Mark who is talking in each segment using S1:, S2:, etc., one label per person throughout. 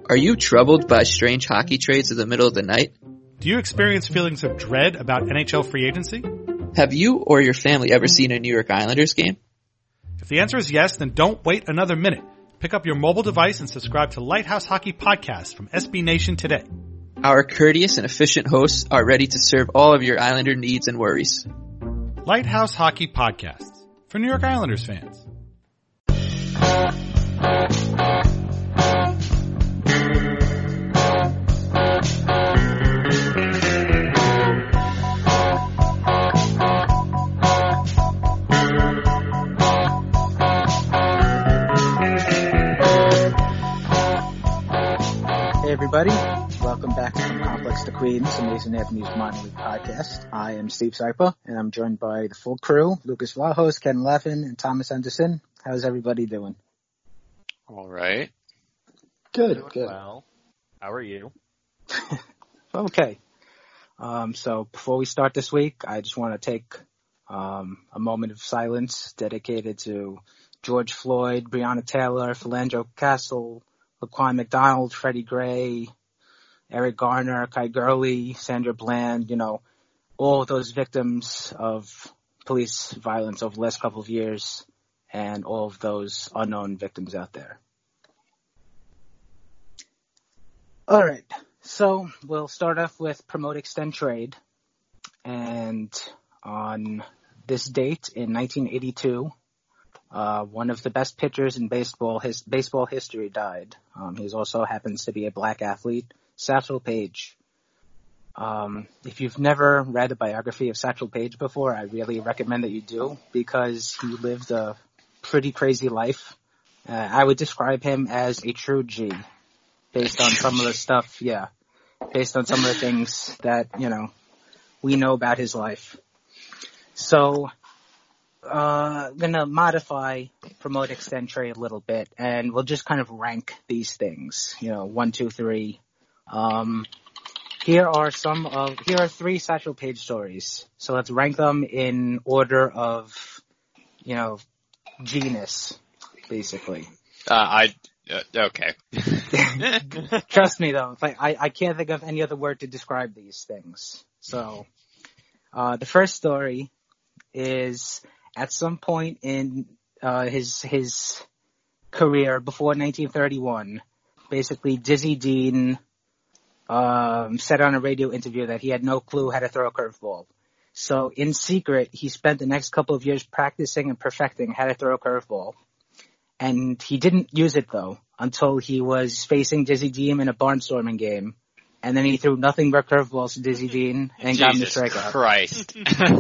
S1: Are you troubled by strange hockey trades in the middle of the night?
S2: Do you experience feelings of dread about NHL free agency?
S1: Have you or your family ever seen a New York Islanders game?
S2: If the answer is yes, then don't wait another minute. Pick up your mobile device and subscribe to Lighthouse Hockey Podcast from SB Nation today.
S1: Our courteous and efficient hosts are ready to serve all of your Islander needs and worries.
S2: Lighthouse Hockey Podcasts for New York Islanders fans.
S3: Hey everybody, welcome back to From Complex to Queens, Amazing Avenues Minor League Podcast. I am Steve Sypa, and I'm joined by the full crew, Lucas Vlahos, Ken Levin, and Thomas Anderson. How's everybody doing?
S4: All right.
S3: Good.
S5: Well, how are you?
S3: Okay. So before we start this week, I just want to take a moment of silence dedicated to George Floyd, Breonna Taylor, Philando Castle, Laquan McDonald, Freddie Gray, Eric Garner, Kai Gurley, Sandra Bland, all of those victims of police violence over the last couple of years, and all of those unknown victims out there. All right, so we'll start off with Promote Extend Trade. And on this date in 1982, one of the best pitchers in baseball history died. He also happens to be a black athlete, Satchel Paige. If you've never read a biography of Satchel Paige before, I really recommend that you do, because he lived a pretty crazy life. I would describe him as a true G, based on some of the stuff, based on some of the things that, we know about his life. So, I'm going to modify Promote Extend Trade a little bit, and we'll just kind of rank these things, 1, 2, 3. Here are three Satchel Paige stories. So let's rank them in order of, genus, basically.
S4: Okay.
S3: Trust me though, I can't think of any other word to describe these things. So, the first story is at some point in his career before 1931, basically Dizzy Dean said on a radio interview that he had no clue how to throw a curveball. So in secret, he spent the next couple of years practicing and perfecting how to throw a curveball. And he didn't use it though until he was facing Dizzy Dean in a barnstorming game. And then he threw nothing but curveballs to Dizzy Dean and got him to strike out.
S4: Christ.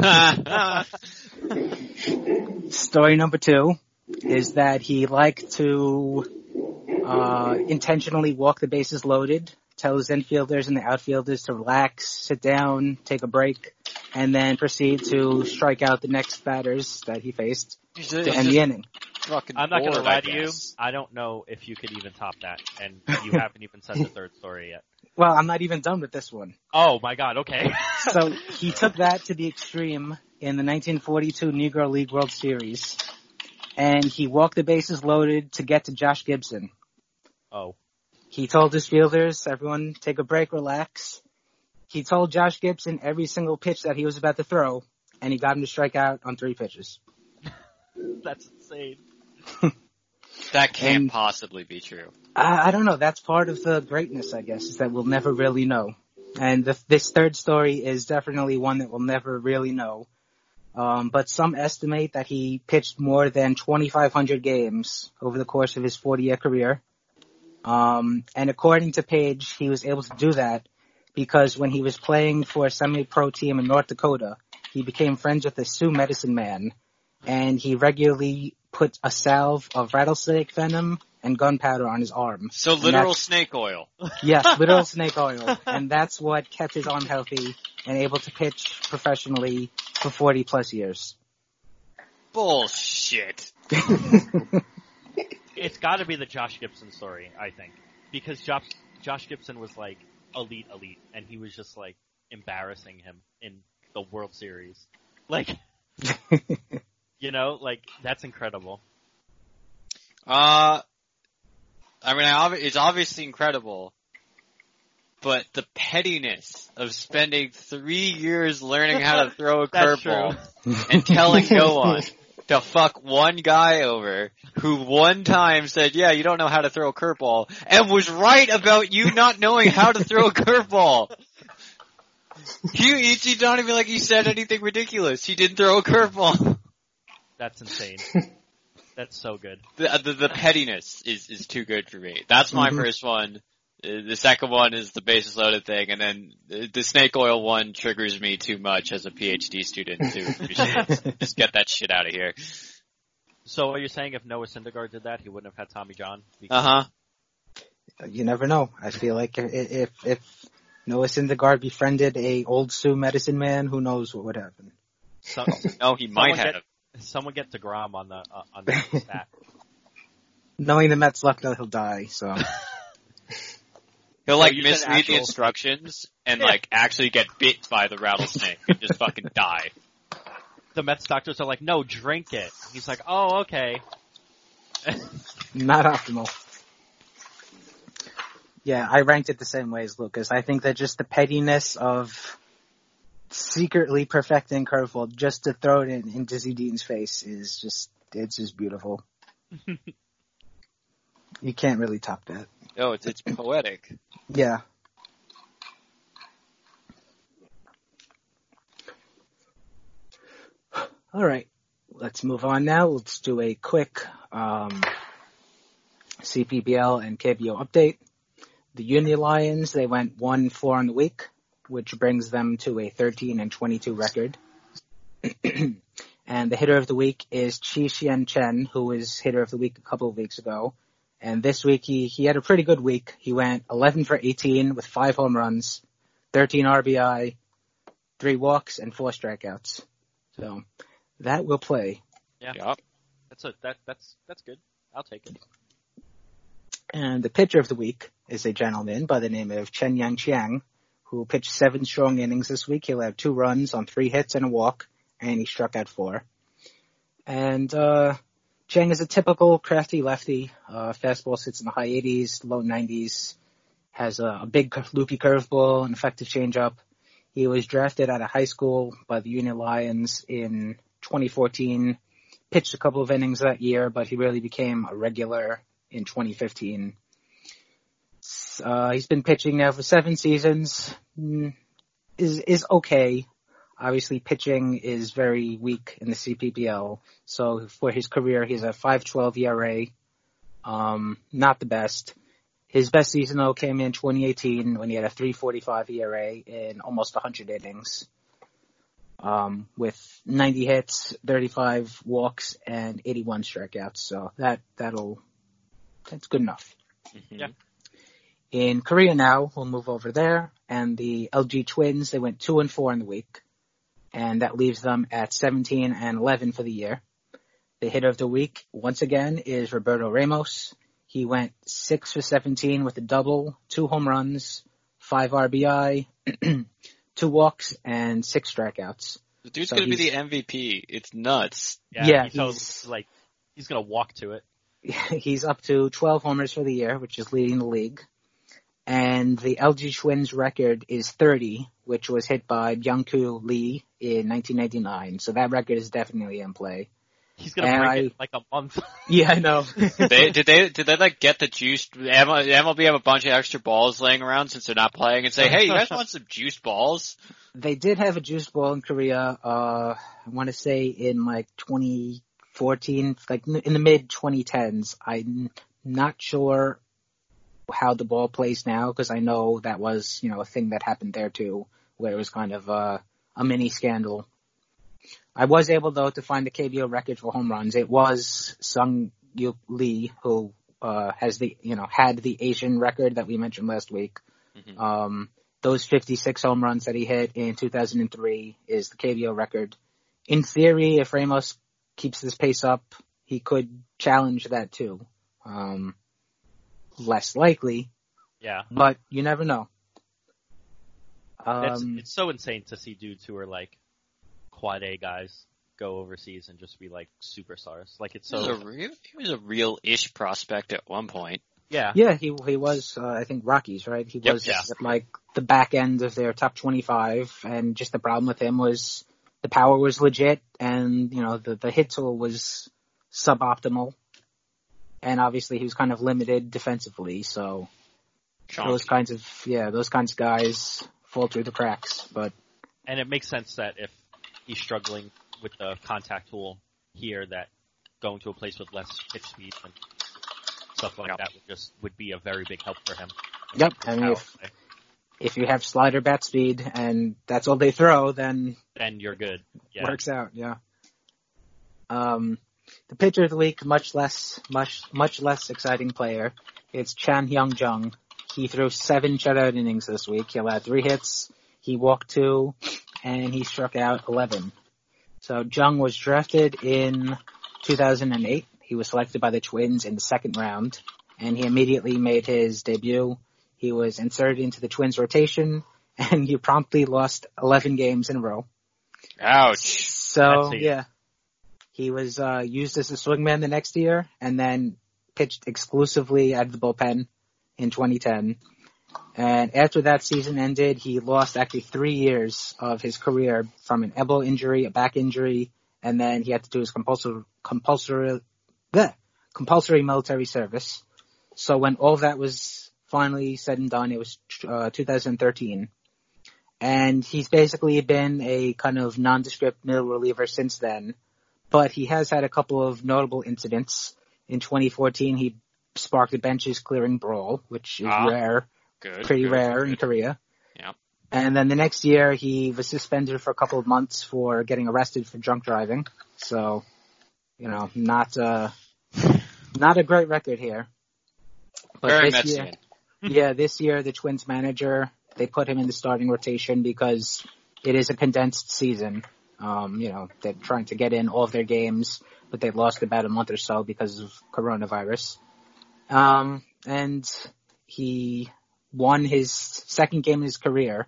S3: Story number 2 is that he liked to intentionally walk the bases loaded, tell his infielders and the outfielders to relax, sit down, take a break, and then proceed to strike out the next batters that he faced to end the inning.
S5: I'm not going to lie to you. I don't know if you could even top that, and you haven't even said the third story yet.
S3: Well, I'm not even done with this one.
S5: Oh, my God, okay.
S3: So he took that to the extreme in the 1942 Negro League World Series, and he walked the bases loaded to get to Josh Gibson.
S5: Oh.
S3: He told his fielders, everyone take a break, relax. He told Josh Gibson every single pitch that he was about to throw, and he got him to strike out on 3 pitches.
S5: That's insane.
S4: That can't possibly be true.
S3: I don't know. That's part of the greatness, I guess, is that we'll never really know. And this third story is definitely one that we'll never really know. But some estimate that he pitched more than 2,500 games over the course of his 40-year career. And according to Page, he was able to do that because when he was playing for a semi-pro team in North Dakota, he became friends with the Sioux medicine man, and he regularly put a salve of rattlesnake venom and gunpowder on his arm.
S4: So literal snake oil.
S3: Yes, literal snake oil. And that's what kept his arm healthy and able to pitch professionally for 40 plus years.
S4: Bullshit.
S5: It's got to be the Josh Gibson story, I think, because Josh Gibson was like elite, and he was just like embarrassing him in the World Series. Like, that's incredible.
S4: I mean, it's obviously incredible, but the pettiness of spending 3 years learning how to throw a curveball and telling no one to fuck one guy over who one time said, yeah, you don't know how to throw a curveball, and was right about you not knowing how to throw a curveball. It's not even like he said anything ridiculous. He didn't throw a curveball.
S5: That's insane. That's so good.
S4: The pettiness is too good for me. That's my first one. The second one is the bases loaded thing, and then the snake oil one triggers me too much as a PhD student to appreciate. Just get that shit out of here.
S5: So are you saying if Noah Syndergaard did that, he wouldn't have had Tommy John?
S3: You never know. I feel like if Noah Syndergaard befriended a old Sioux medicine man, who knows what would happen.
S4: No, he might have.
S5: Someone get DeGrom on the stat.
S3: Knowing the Mets' luck, he'll die, so.
S4: He'll misread the instructions and actually get bit by the rattlesnake and just fucking die.
S5: The Mets doctors are like, no, drink it. He's like, oh, okay.
S3: Not optimal. Yeah, I ranked it the same way as Lucas. I think that just the pettiness of secretly perfecting curveball just to throw it in Dizzy Dean's face it's just beautiful. You can't really top that.
S4: Oh, it's poetic.
S3: Yeah. All right, let's move on now. Let's do a quick CPBL and KBO update. The Uni Lions, they went 1-4 on the week, which brings them to a 13-22 record. And the hitter of the week is Chi Xian Chen, who was hitter of the week a couple of weeks ago. And this week he had a pretty good week. He went 11 for 18 with 5 home runs, 13 RBI, 3 walks, and 4 strikeouts. So that will play.
S5: Yeah.
S4: Yep.
S5: That's good. I'll take it.
S3: And the pitcher of the week is a gentleman by the name of Chen Yang Chiang, who pitched 7 strong innings this week. He'll have 2 runs on 3 hits and a walk, and he struck out 4. And Chang is a typical crafty lefty. Fastball sits in the high 80s, low 90s, has a big loopy curveball, an effective changeup. He was drafted out of high school by the Uni Lions in 2014, pitched a couple of innings that year, but he really became a regular in 2015. He's been pitching now for 7 seasons, is okay. Obviously, pitching is very weak in the CPBL. So for his career, he's a 5.12 ERA. Not the best. His best season, though, came in 2018 when he had a 3.45 ERA in almost 100 innings. With 90 hits, 35 walks, and 81 strikeouts. So that's good enough.
S5: Mm-hmm. Yeah.
S3: In Korea now, we'll move over there. And the LG Twins, they went 2-4 in the week. And that leaves them at 17-11 for the year. The hitter of the week, once again, is Roberto Ramos. He went 6 for 17 with a double, 2 home runs, 5 RBI, 2 walks, and 6 strikeouts.
S4: The dude's gonna be the MVP. It's nuts.
S5: Yeah, he's gonna walk to it.
S3: He's up to 12 homers for the year, which is leading the league. And the LG Twins record is 30, which was hit by Byung-Koo Lee in 1999. So that record is definitely in play.
S5: He's gonna break it like a month.
S3: Yeah, I know.
S4: Did they get the juice? MLB have a bunch of extra balls laying around since they're not playing and say, hey, you guys want some juiced balls?
S3: They did have a juiced ball in Korea, I want to say in 2014, in the mid 2010s. I'm not sure how the ball plays now, because I know that was, a thing that happened there too, where it was kind of a mini scandal. I was able, though, to find the KBO record for home runs. It was Sung-Yuk Lee, who had the Asian record that we mentioned last week. Mm-hmm. Those 56 home runs that he hit in 2003 is the KBO record. In theory, if Ramos keeps this pace up, he could challenge that too. Less likely.
S5: Yeah.
S3: But you never know.
S5: It's so insane to see dudes who are like quad A guys go overseas and just be like superstars. Like it's so.
S4: He was a real-ish prospect at one point.
S5: Yeah.
S3: Yeah, he was, I think, Rockies, right? He was like the back end of their top 25, and just the problem with him was the power was legit, and, you know, the hit tool was suboptimal, and obviously he was kind of limited defensively, so those kinds of guys fall through the cracks, but.
S5: And it makes sense that if he's struggling with the contact tool here, that going to a place with less pitch speed and stuff like that would be a very big help for him.
S3: Yep. I mean, if you have slider bat speed and that's all they throw, then
S5: you're good. Yeah.
S3: Works out. Yeah. The pitcher of the week, much less exciting player. It's Chan Hyung Jung. He threw 7 shutout innings this week. He allowed 3 hits. He walked 2, and he struck out 11. So Jung was drafted in 2008. He was selected by the Twins in the 2nd round, and he immediately made his debut. He was inserted into the Twins rotation, and he promptly lost 11 games in a row.
S4: Ouch.
S3: So, yeah. He was used as a swingman the next year, and then pitched exclusively out of the bullpen in 2010. And after that season ended, he lost actually 3 years of his career from an elbow injury, a back injury, and then he had to do his compulsory military service. So when all that was finally said and done, it was 2013. And he's basically been a kind of nondescript middle reliever since then. But he has had a couple of notable incidents. In 2014, he sparked a benches clearing brawl, which is rare. Pretty rare in Korea.
S4: Yeah.
S3: And then the next year, he was suspended for a couple of months for getting arrested for drunk driving. So, you know, not a great record here. But
S4: Very
S3: this year, this year, the Twins manager, they put him in the starting rotation because it is a condensed season. You know, they're trying to get in all of their games, but they've lost about a month or so because of coronavirus. And he won his 2nd game in his career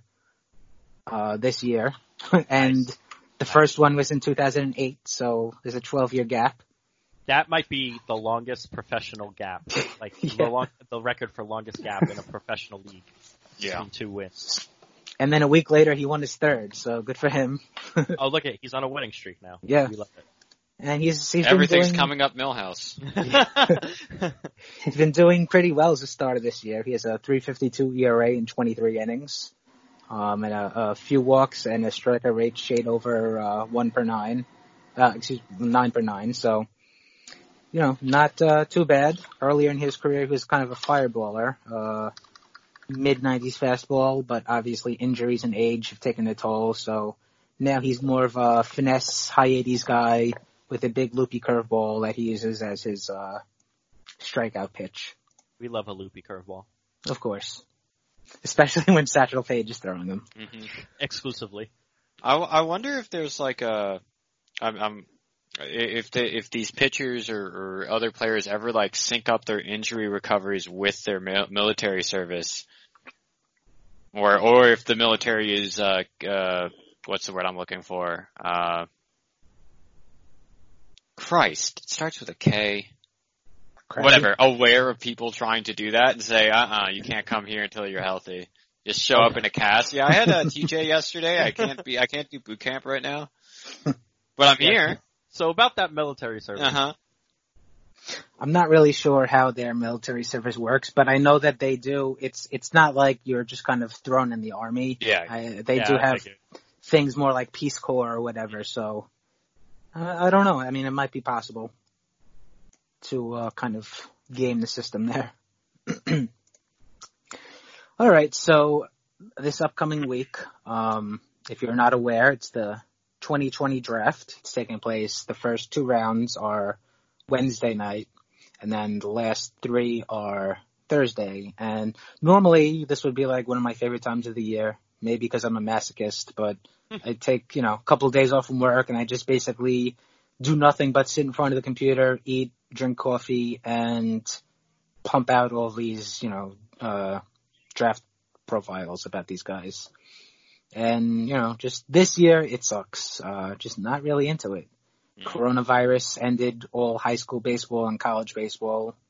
S3: this year, and the first one was in 2008, so there's a 12-year gap.
S5: That might be the longest professional gap, like the record for longest gap in a professional league.
S4: Yeah.
S5: 2 wins.
S3: And then a week later, he won his 3rd, so good for him.
S5: Oh, look at he's on a winning streak now.
S3: Yeah.
S5: We love it.
S3: And he's
S4: everything's coming up Millhouse.
S3: He's been doing pretty well as the start of this year. He has a 3.52 ERA in 23 innings, and a few walks and a strikeout rate shade over 9 per 9. So, you know, not too bad. Earlier in his career, he was kind of a fireballer, mid-90s fastball, but obviously injuries and age have taken a toll. So now he's more of a finesse, high 80s guy with a big loopy curveball that he uses as his strikeout pitch.
S5: We love a loopy curveball.
S3: Of course. Especially when Satchel Paige is throwing them.
S5: Mm-hmm. Exclusively.
S4: I wonder if there's like if these pitchers or other players ever like sync up their injury recoveries with their military service, or if the military is what's the word I'm looking for? Christ, it starts with a K.
S3: Crazy.
S4: Whatever, aware of people trying to do that and say, you can't come here until you're healthy. Just show up in a cast. Yeah, I had a TJ yesterday. I can't do boot camp right now, but I'm here.
S5: So about that military service.
S4: Uh-huh.
S3: I'm not really sure how their military service works, but I know that they do. It's not like you're just kind of thrown in the army.
S4: Yeah.
S3: They do have things more like Peace Corps or whatever, so I don't know. I mean, it might be possible to kind of game the system there. All right, so this upcoming week, if you're not aware, it's the 2020 draft. It's taking place. The first 2 rounds are Wednesday night, and then the last 3 are Thursday. And normally this would be like one of my favorite times of the year, maybe because I'm a masochist, but I take, a couple of days off from work and I just basically do nothing but sit in front of the computer, eat, drink coffee, and pump out all these, draft profiles about these guys. And, just this year, it sucks. Just not really into it. Coronavirus ended all high school baseball and college baseball.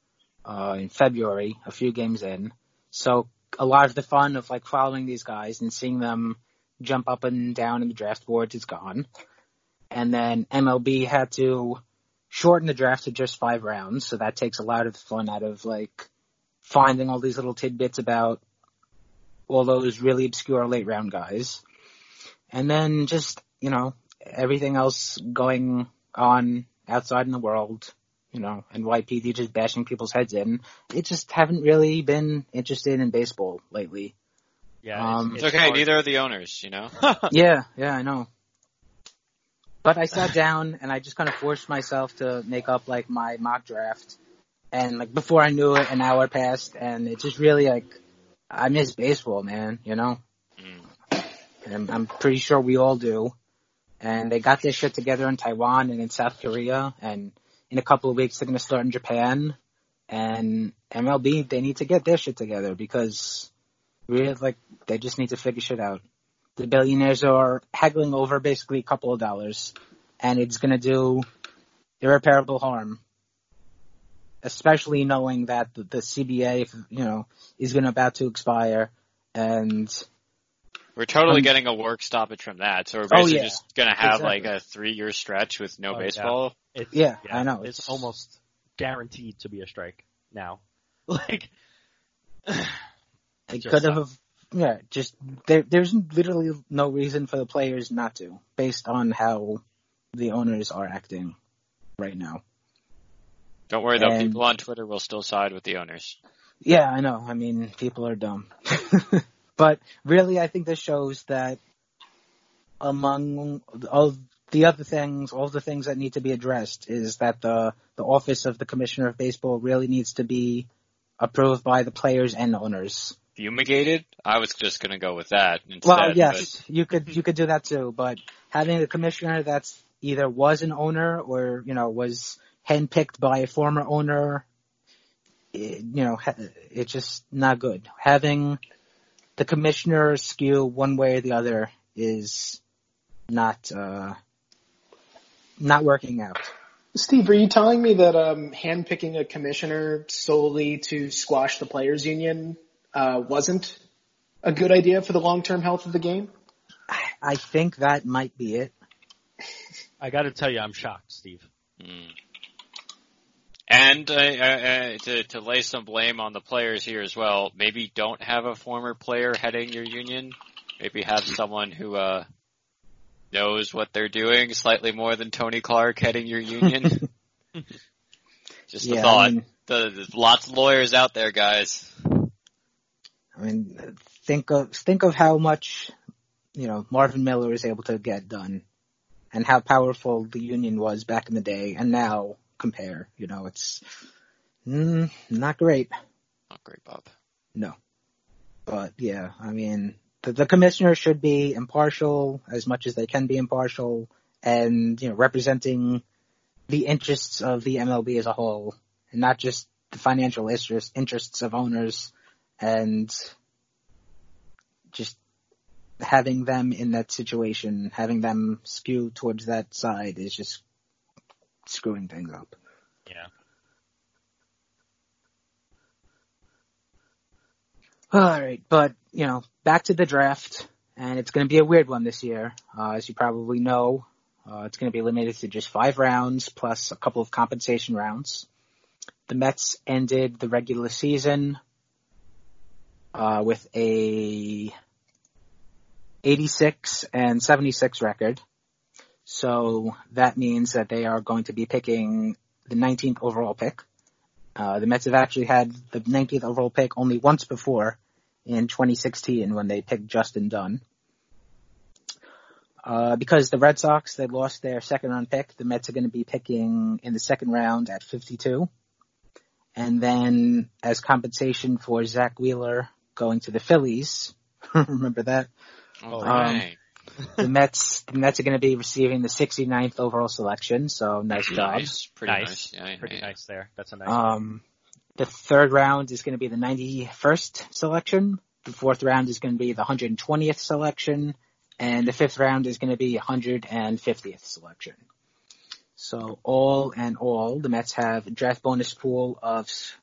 S3: in February, a few games in. So a lot of the fun of like following these guys and seeing them jump up and down in the draft boards is gone. And then MLB had to shorten the draft to just 5 rounds, so that takes a lot of the fun out of like finding all these little tidbits about all those really obscure late round guys. And then just, you know, everything else going on outside in the world, you know, NYPD just bashing people's heads in. It just haven't really been interested in baseball lately.
S5: Yeah,
S4: it's okay. Hard. Neither are the owners, you know?
S3: Yeah, I know. But I sat down and I just kind of forced myself to make up like my mock draft. And like before I knew it, an hour passed, and it just really like, I miss baseball, man, you know? And I'm pretty sure we all do. And they got their shit together in Taiwan and in South Korea, and in a couple of weeks they're going to start in Japan. And MLB, they need to get their shit together because really, like, they just need to figure shit out. The billionaires are haggling over basically a couple of dollars, and it's going to do irreparable harm. Especially knowing that the CBA, you know, is about to expire, and
S4: we're totally getting a work stoppage from that. So we're basically just going to have like a 3-year stretch with no baseball.
S5: Yeah.
S3: I know.
S5: It's almost guaranteed to be a strike now. Like,
S3: it could have, just there's literally no reason for the players not to, based on how the owners are acting right now.
S4: Don't worry, though. People on Twitter will still side with the owners.
S3: Yeah, I know. I mean, people are dumb. But really, I think this shows that among all the other things, all the things that need to be addressed is that the office of the Commissioner of Baseball really needs to be approved by the players and owners.
S4: Fumigated? I was just going to go with that instead.
S3: Well, yes, you could do that too, but having a commissioner that's either was an owner or, you know, was handpicked by a former owner, it's just not good. Having the commissioner skew one way or the other is not working out.
S6: Steve, are you telling me that handpicking a commissioner solely to squash the players' union wasn't a good idea for the long-term health of the game?
S3: I think that might be it.
S5: I got to tell you, I'm shocked, Steve.
S4: And to lay some blame on the players here as well, maybe don't have a former player heading your union. Maybe have someone who knows what they're doing slightly more than Tony Clark heading your union. Just a thought. I mean, there's lots of lawyers out there, guys.
S3: I mean, think of how much, you know, Marvin Miller was able to get done, and how powerful the union was back in the day, and now compare. You know, it's not great.
S4: Not great, Bob.
S3: No. But yeah, I mean, the commissioner should be impartial as much as they can be impartial, and, you know, representing the interests of the MLB as a whole, and not just the financial interests of owners, and just having them in that situation, having them skew towards that side is just screwing things up.
S5: Yeah.
S3: Alright, but, you know, back to the draft, and it's going to be a weird one this year. As you probably know, it's going to be limited to just 5 rounds plus a couple of compensation rounds. The Mets ended the regular season with a 86-76 record. So that means that they are going to be picking the 19th overall pick. The Mets have actually had the 19th overall pick only once before, in 2016 when they picked Justin Dunn. Because the Red Sox, they lost their second round pick, the Mets are going to be picking in the second round at 52. And then as compensation for Zach Wheeler going to the Phillies, remember that?
S4: Oh, right.
S3: The Mets are going to be receiving the 69th overall selection, so nice job.
S4: Pretty nice. Yeah,
S5: pretty nice there. That's a nice one.
S3: The third round is going to be the 91st selection. The fourth round is going to be the 120th selection. And the fifth round is going to be 150th selection. So all in all, the Mets have a draft bonus pool of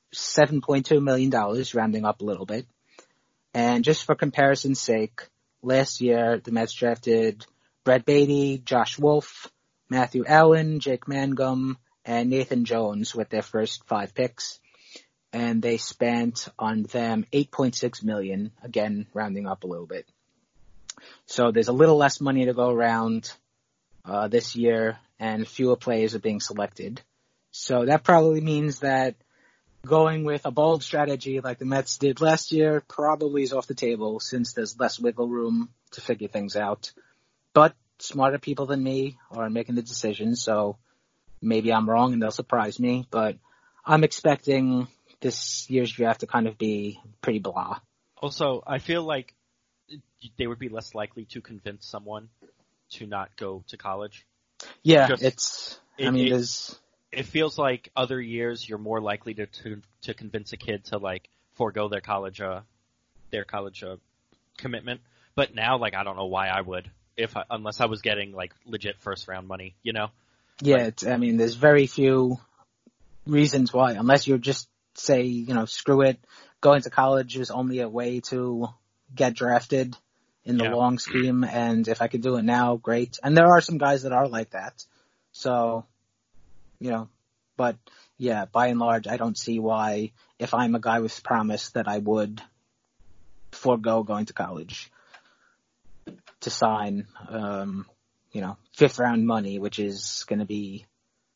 S3: $7.2 million, rounding up a little bit. And just for comparison's sake, last year the Mets drafted Brett Beatty, Josh Wolf, Matthew Allen, Jake Mangum, and Nathan Jones with their first 5 picks. And they spent on them $8.6 million, again, rounding up a little bit. So there's a little less money to go around this year, and fewer players are being selected. So that probably means that going with a bold strategy like the Mets did last year probably is off the table, since there's less wiggle room to figure things out. But smarter people than me are making the decision, so maybe I'm wrong and they'll surprise me. But I'm expecting this year's draft to kind of be pretty blah.
S5: Also, I feel like they would be less likely to convince someone to not go to college.
S3: Yeah,
S5: Just, it feels like other years you're more likely to convince a kid to like forego their college commitment. But now, like, I don't know why I would unless I was getting like legit first round money, you know?
S3: Yeah, there's very few reasons why, unless you're just say, screw it, going to college is only a way to get drafted in the long scheme, and if I could do it now, great. And there are some guys that are like that. So, but yeah, by and large, I don't see why, if I'm a guy with promise, that I would forego going to college to sign, 5th round money, which is going to be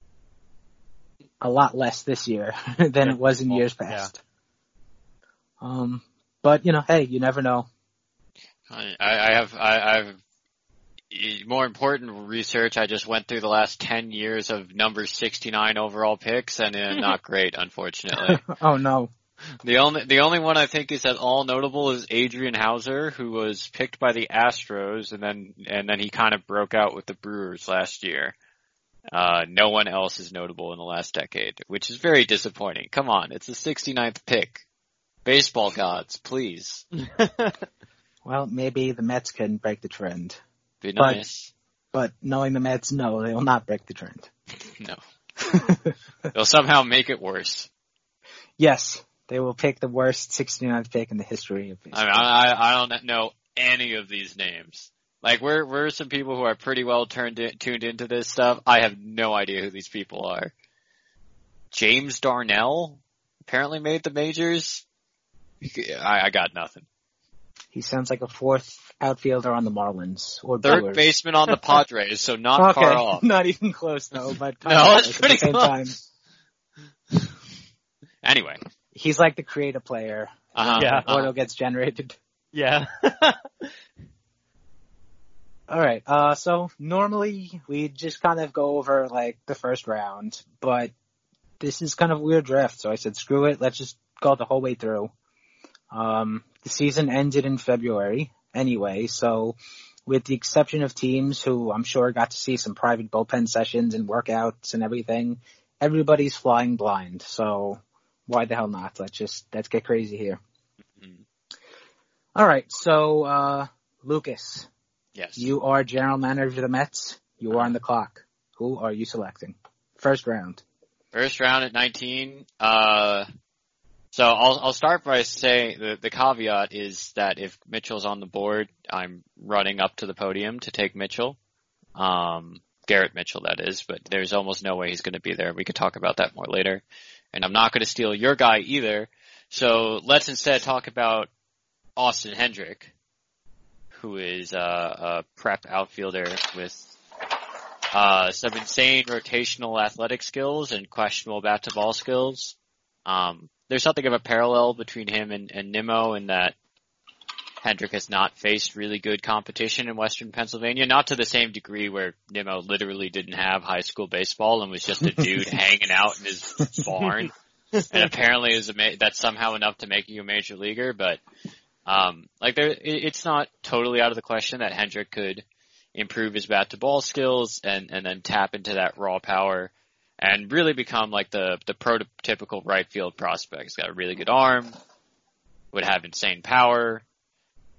S3: a lot less this year than it was in years past. Yeah. But hey, you never know.
S4: I have more important research. I just went through the last 10 years of number 69 overall picks, and not great, unfortunately.
S3: Oh no.
S4: The only one I think is at all notable is Adrian Hauser, who was picked by the Astros, and then he kind of broke out with the Brewers last year. No one else is notable in the last decade, which is very disappointing. Come on, it's the 69th pick. Baseball gods, please.
S3: Well, maybe the Mets can break the trend.
S4: Be nice.
S3: But knowing the Mets, no, they will not break the trend.
S4: No. They'll somehow make it worse.
S3: Yes, they will pick the worst 69th pick in the history of baseball.
S4: I don't know any of these names. Like, we're some people who are pretty well tuned into this stuff. I have no idea who these people are. James Darnell apparently made the majors. I got nothing.
S3: He sounds like a 4th outfielder on the Marlins or
S4: Third
S3: Brewers.
S4: baseman on the Padres, so not far off.
S3: Not even close though, but
S4: no, it's pretty
S3: close.
S4: Anyway,
S3: he's like the creative player.
S5: Yeah.
S3: Auto gets generated.
S5: Yeah.
S3: All right. So normally we just kind of go over like the first round, but this is kind of a weird draft. So I said, screw it. Let's just go the whole way through. The season ended in February anyway, so with the exception of teams who I'm sure got to see some private bullpen sessions and workouts and everything, everybody's flying blind. So why the hell not? Let's get crazy here. Mm-hmm. All right. So, Lucas.
S4: Yes.
S3: You are general manager of the Mets. You are on the clock. Who are you selecting? First round.
S4: First round at 19. So I'll start by saying the caveat is that if Mitchell's on the board, I'm running up to the podium to take Mitchell. Garrett Mitchell, that is, but there's almost no way he's going to be there. We could talk about that more later. And I'm not going to steal your guy either. So let's instead talk about Austin Hendrick, who is a prep outfielder with some insane rotational athletic skills and questionable bat-to-ball skills. There's something of a parallel between him and Nimmo in that Hendrick has not faced really good competition in Western Pennsylvania, not to the same degree where Nimmo literally didn't have high school baseball and was just a dude hanging out in his barn. And apparently that's somehow enough to make you a major leaguer, but it's not totally out of the question that Hendrick could improve his bat-to-ball skills and then tap into that raw power and really become like the prototypical right field prospect. He's got a really good arm, would have insane power,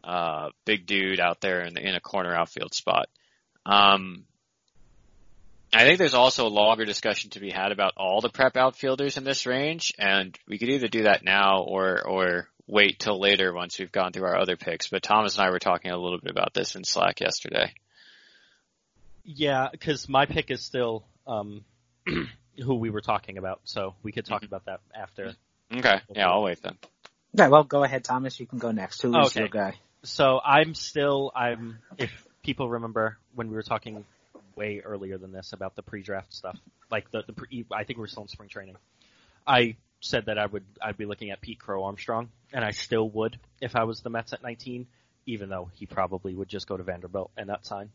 S4: big dude out there in a corner outfield spot. I think there's also a longer discussion to be had about all the prep outfielders in this range, and we could either do that now or wait till later once we've gone through our other picks. But Thomas and I were talking a little bit about this in Slack yesterday.
S5: Yeah, because my pick is still who we were talking about, so we could talk about that after.
S4: Okay, yeah, I'll wait then.
S3: Yeah, well, go ahead, Thomas. You can go next. Who is your guy?
S5: So if people remember when we were talking way earlier than this about the pre-draft stuff, like I think we were still in spring training. I said that I'd be looking at Pete Crow Armstrong, and I still would if I was the Mets at 19, even though he probably would just go to Vanderbilt and not sign.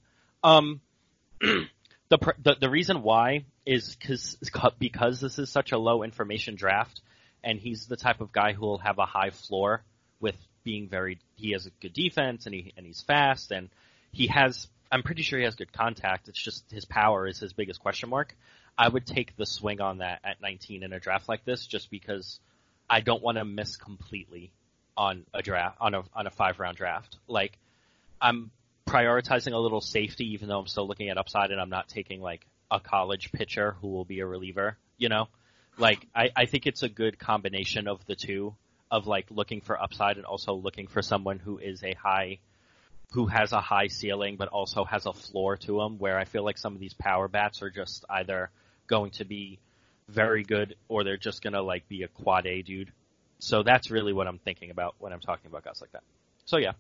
S5: The reason why is because this is such a low information draft, and he's the type of guy who will have a high floor with being he has a good defense and he's fast and I'm pretty sure he has good contact. It's just his power is his biggest question mark. I would take the swing on that at 19 in a draft like this, just because I don't want to miss completely on a 5-round draft. Like, I'm prioritizing a little safety, even though I'm still looking at upside, and I'm not taking like a college pitcher who will be a reliever, you know? Like, I think it's a good combination of the two, of like looking for upside and also looking for someone who has a high ceiling but also has a floor to him, where I feel like some of these power bats are just either going to be very good or they're just going to like be a quad A dude. So that's really what I'm thinking about when I'm talking about guys like that. So yeah.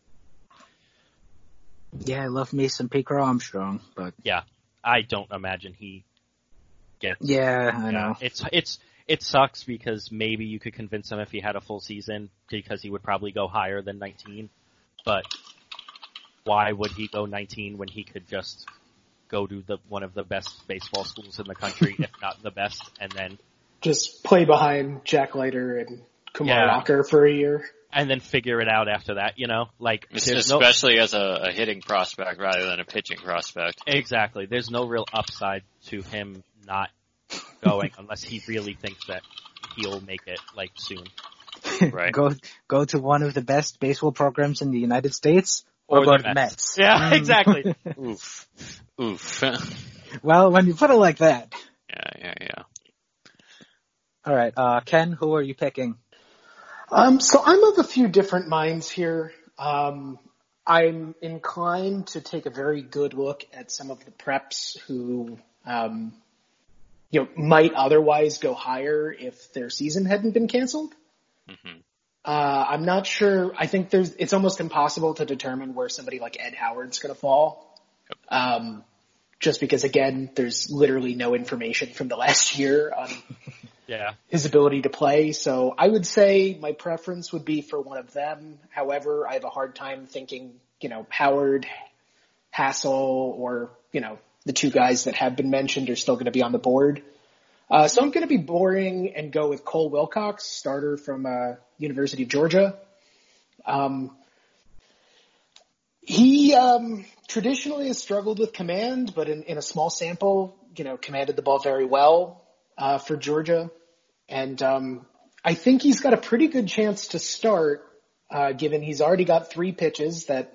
S3: Yeah, I love me some Pete Crow Armstrong, but
S5: yeah, I don't imagine he gets.
S3: Yeah, I know.
S5: It sucks because maybe you could convince him if he had a full season, because he would probably go higher than 19. But why would he go 19 when he could just go to one of the best baseball schools in the country, if not the best, and then
S6: just play behind Jack Leiter and Kumar Rocker for a year?
S5: And then figure it out after that, you know? Like,
S4: especially as a hitting prospect rather than a pitching prospect.
S5: Exactly. There's no real upside to him not going unless he really thinks that he'll make it, like, soon. Right.
S3: Go to one of the best baseball programs in the United States, or go to the Mets.
S5: Yeah, exactly.
S4: Oof.
S3: Well, when you put it like that.
S4: Yeah.
S3: All right, Ken, who are you picking?
S6: So I'm of a few different minds here. I'm inclined to take a very good look at some of the preps who, might otherwise go higher if their season hadn't been canceled.
S4: Mm-hmm.
S6: I'm not sure. I think it's almost impossible to determine where somebody like Ed Howard's going to fall. Just because, again, there's literally no information from the last year on his ability to play. So I would say my preference would be for one of them. However, I have a hard time thinking, Howard, Hassel, or, the two guys that have been mentioned are still going to be on the board. So I'm going to be boring and go with Cole Wilcox, starter from University of Georgia. He traditionally has struggled with command, but in a small sample, commanded the ball very well for Georgia. And I think he's got a pretty good chance to start, given he's already got 3 pitches that,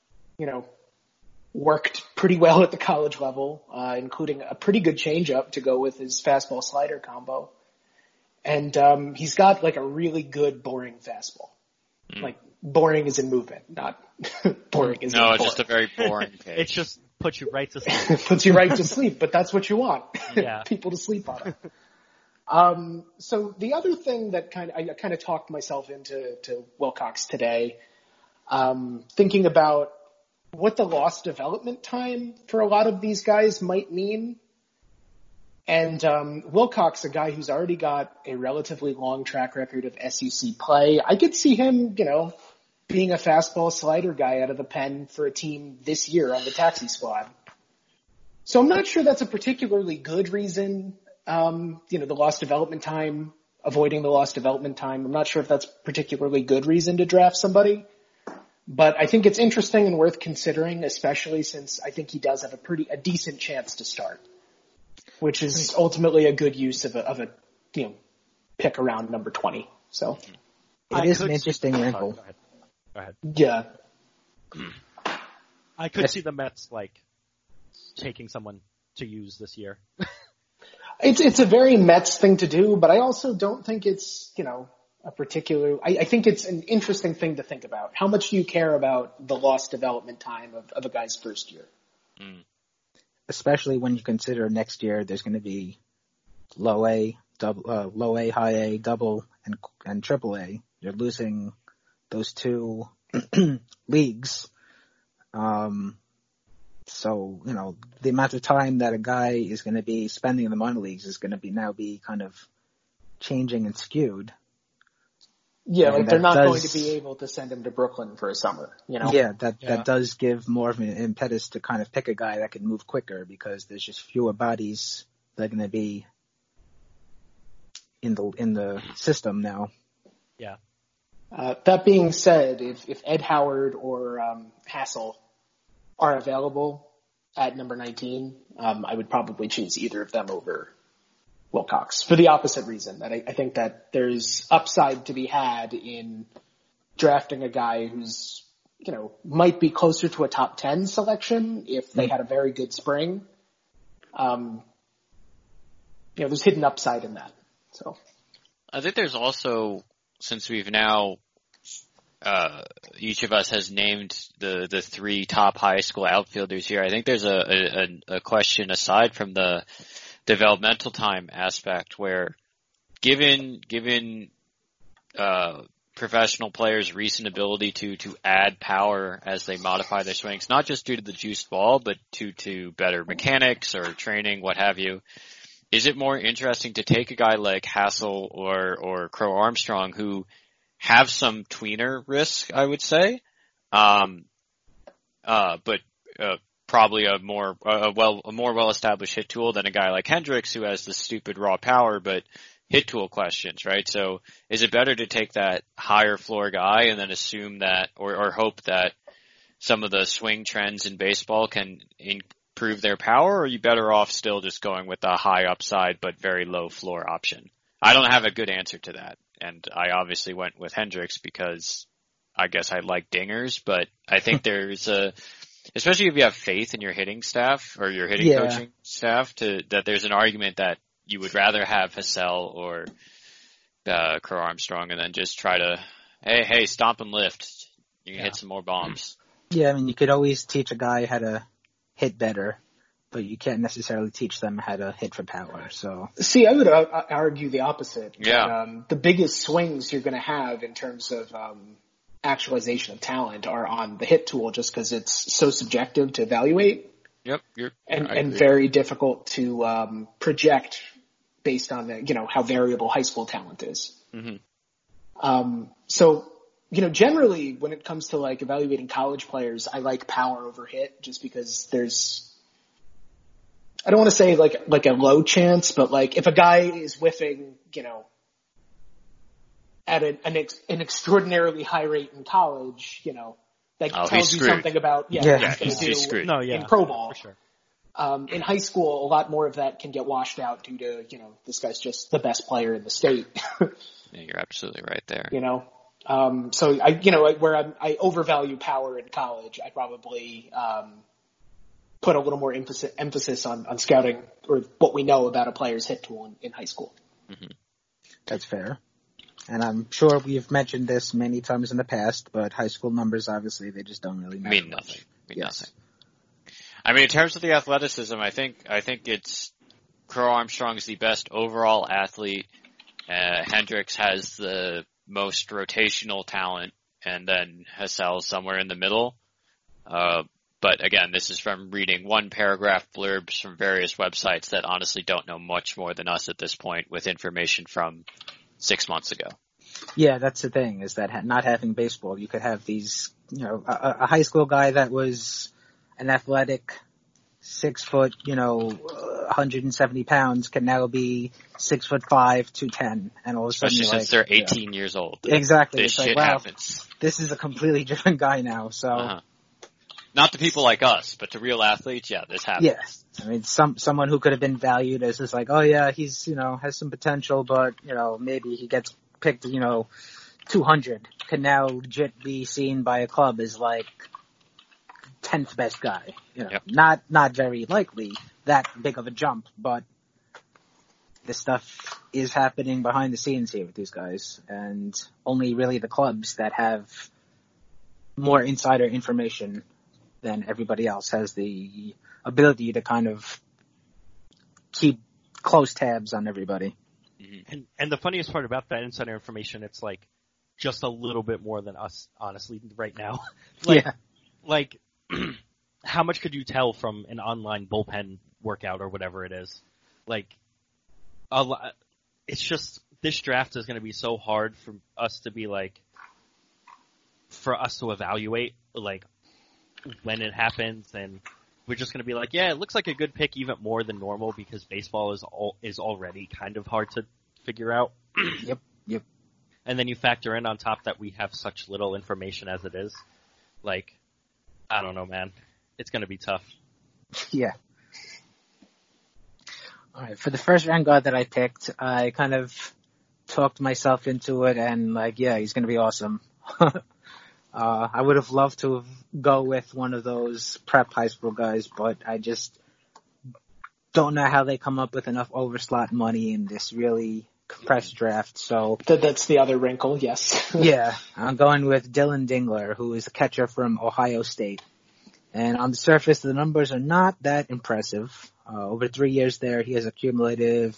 S6: worked pretty well at the college level, including a pretty good changeup to go with his fastball slider combo. And he's got like a really good boring fastball. Like boring is in movement, not boring is in boring.
S4: Just a very boring pitch.
S5: It just puts you right to sleep.
S6: Puts you right to sleep, but that's what you want.
S5: Yeah.
S6: People to sleep on it. So the other thing that I kind of talked myself into Wilcox today, thinking about what the lost development time for a lot of these guys might mean. And Wilcox, a guy who's already got a relatively long track record of SEC play, I could see him, being a fastball slider guy out of the pen for a team this year on the taxi squad. So I'm not sure that's a particularly good reason, the lost development time, avoiding the lost development time. I'm not sure if that's a particularly good reason to draft somebody. But I think it's interesting and worth considering, especially since I think he does have a decent chance to start, which is ultimately a good use of a pick around number 20. So
S3: it is an interesting wrinkle.
S5: Go ahead.
S6: Yeah.
S5: I could see the Mets taking someone to use this year.
S6: It's a very Mets thing to do, but I also don't think it's, a particular, I think it's an interesting thing to think about. How much do you care about the lost development time of a guy's first year?
S3: Especially when you consider next year there's going to be low A, high A, double, and triple A. You're losing those two leagues. So, the amount of time that a guy is going to be spending in the minor leagues is going to now be kind of changing and skewed.
S6: Yeah, like they're not going to be able to send him to Brooklyn for a summer,
S3: Yeah, that does give more of an impetus to kind of pick a guy that can move quicker because there's just fewer bodies that are going to be in the system now.
S5: Yeah.
S6: That being said, if Ed Howard or Hassel are available at number 19, I would probably choose either of them over Wilcox for the opposite reason. That I think that there's upside to be had in drafting a guy who's, might be closer to a top 10 selection if they had a very good spring. There's hidden upside in that. So
S4: I think there's also, since we've now each of us has named the three top high school outfielders here, I think there's a question aside from the developmental time aspect where given professional players' recent ability to add power as they modify their swings, not just due to the juiced ball, but to better mechanics or training, what have you, is it more interesting to take a guy like Hassel or Crow Armstrong who have some tweener risk, I would say, but probably a more well-established hit tool than a guy like Hendricks who has the stupid raw power but hit tool questions, right? So is it better to take that higher floor guy and then assume that or hope that some of the swing trends in baseball can improve their power, or are you better off still just going with the high upside but very low floor option? I don't have a good answer to that. And I obviously went with Hendricks because I guess I like dingers, but I think there's especially if you have faith in your hitting staff or your hitting coaching staff, that there's an argument that you would rather have Hassel or Crow Armstrong and then just try to, hey, stomp and lift. You can hit some more bombs.
S3: Yeah, I mean, you could always teach a guy how to hit better, but you can't necessarily teach them how to hit for power. So,
S6: see, I would argue the opposite.
S4: Yeah.
S6: The biggest swings you're going to have in terms of actualization of talent are on the hit tool, just because it's so subjective to evaluate.
S4: Yep.
S6: And very difficult to project based on the, how variable high school talent is.
S4: Mm-hmm.
S6: So, generally when it comes to like evaluating college players, I like power over hit just because I don't want to say like a low chance, but like if a guy is whiffing, at an extraordinarily high rate in college, that tells you something about
S4: he's screwed.
S6: In pro ball.
S5: For sure.
S6: In high school, a lot more of that can get washed out due to, this guy's just the best player in the state.
S4: Yeah, you're absolutely right there.
S6: So I overvalue power in college, I probably, put a little more emphasis on scouting or what we know about a player's hit tool in high school.
S4: Mm-hmm.
S3: That's fair. And I'm sure we've mentioned this many times in the past, but high school numbers, obviously, they just don't really matter.
S4: Mean nothing. Nothing. I mean, in terms of the athleticism, I think it's Crow Armstrong's the best overall athlete. Hendricks has the most rotational talent, and then Hassel's somewhere in the middle. But again, this is from reading one paragraph blurbs from various websites that honestly don't know much more than us at this point with information from 6 months ago.
S3: Yeah, that's the thing, is that not having baseball, you could have these, a high school guy that was an athletic 6 foot, 170 pounds can now be 6'5", 210, and all of a sudden,
S4: especially since they're 18 years old.
S3: Exactly.
S4: This
S3: it's
S4: shit
S3: like, wow,
S4: happens.
S3: This is a completely different guy now. So,
S4: not to people like us, but to real athletes, yeah, this happens.
S3: Yeah, I mean, someone who could have been valued as just like, oh yeah, he's has some potential, but maybe he gets picked 200 can now legit be seen by a club as like 10th best guy.
S4: Yep.
S3: Not very likely that big of a jump, but this stuff is happening behind the scenes here with these guys, and only really the clubs that have more insider information than everybody else has the ability to kind of keep close tabs on everybody.
S5: And the funniest part about that insider information, it's like just a little bit more than us, honestly, right now. Like, how much could you tell from an online bullpen workout or whatever it is? Like, it's just, this draft is going to be so hard for us to be like, for us to evaluate, like, when it happens, and we're just going to be like, yeah, it looks like a good pick even more than normal because baseball is already kind of hard to figure out.
S3: Yep.
S5: And then you factor in on top that we have such little information as it is. Like, I don't know, man. It's going to be tough.
S3: Yeah. All right. For the first round guard that I picked, I kind of talked myself into it, and like, yeah, he's going to be awesome. I would have loved to go with one of those prep high school guys, but I just don't know how they come up with enough overslot money in this really compressed draft. So
S6: that's the other wrinkle. Yes.
S3: Yeah, I'm going with Dylan Dingler, who is a catcher from Ohio State. And on the surface, the numbers are not that impressive. Over 3 years there, he has a cumulative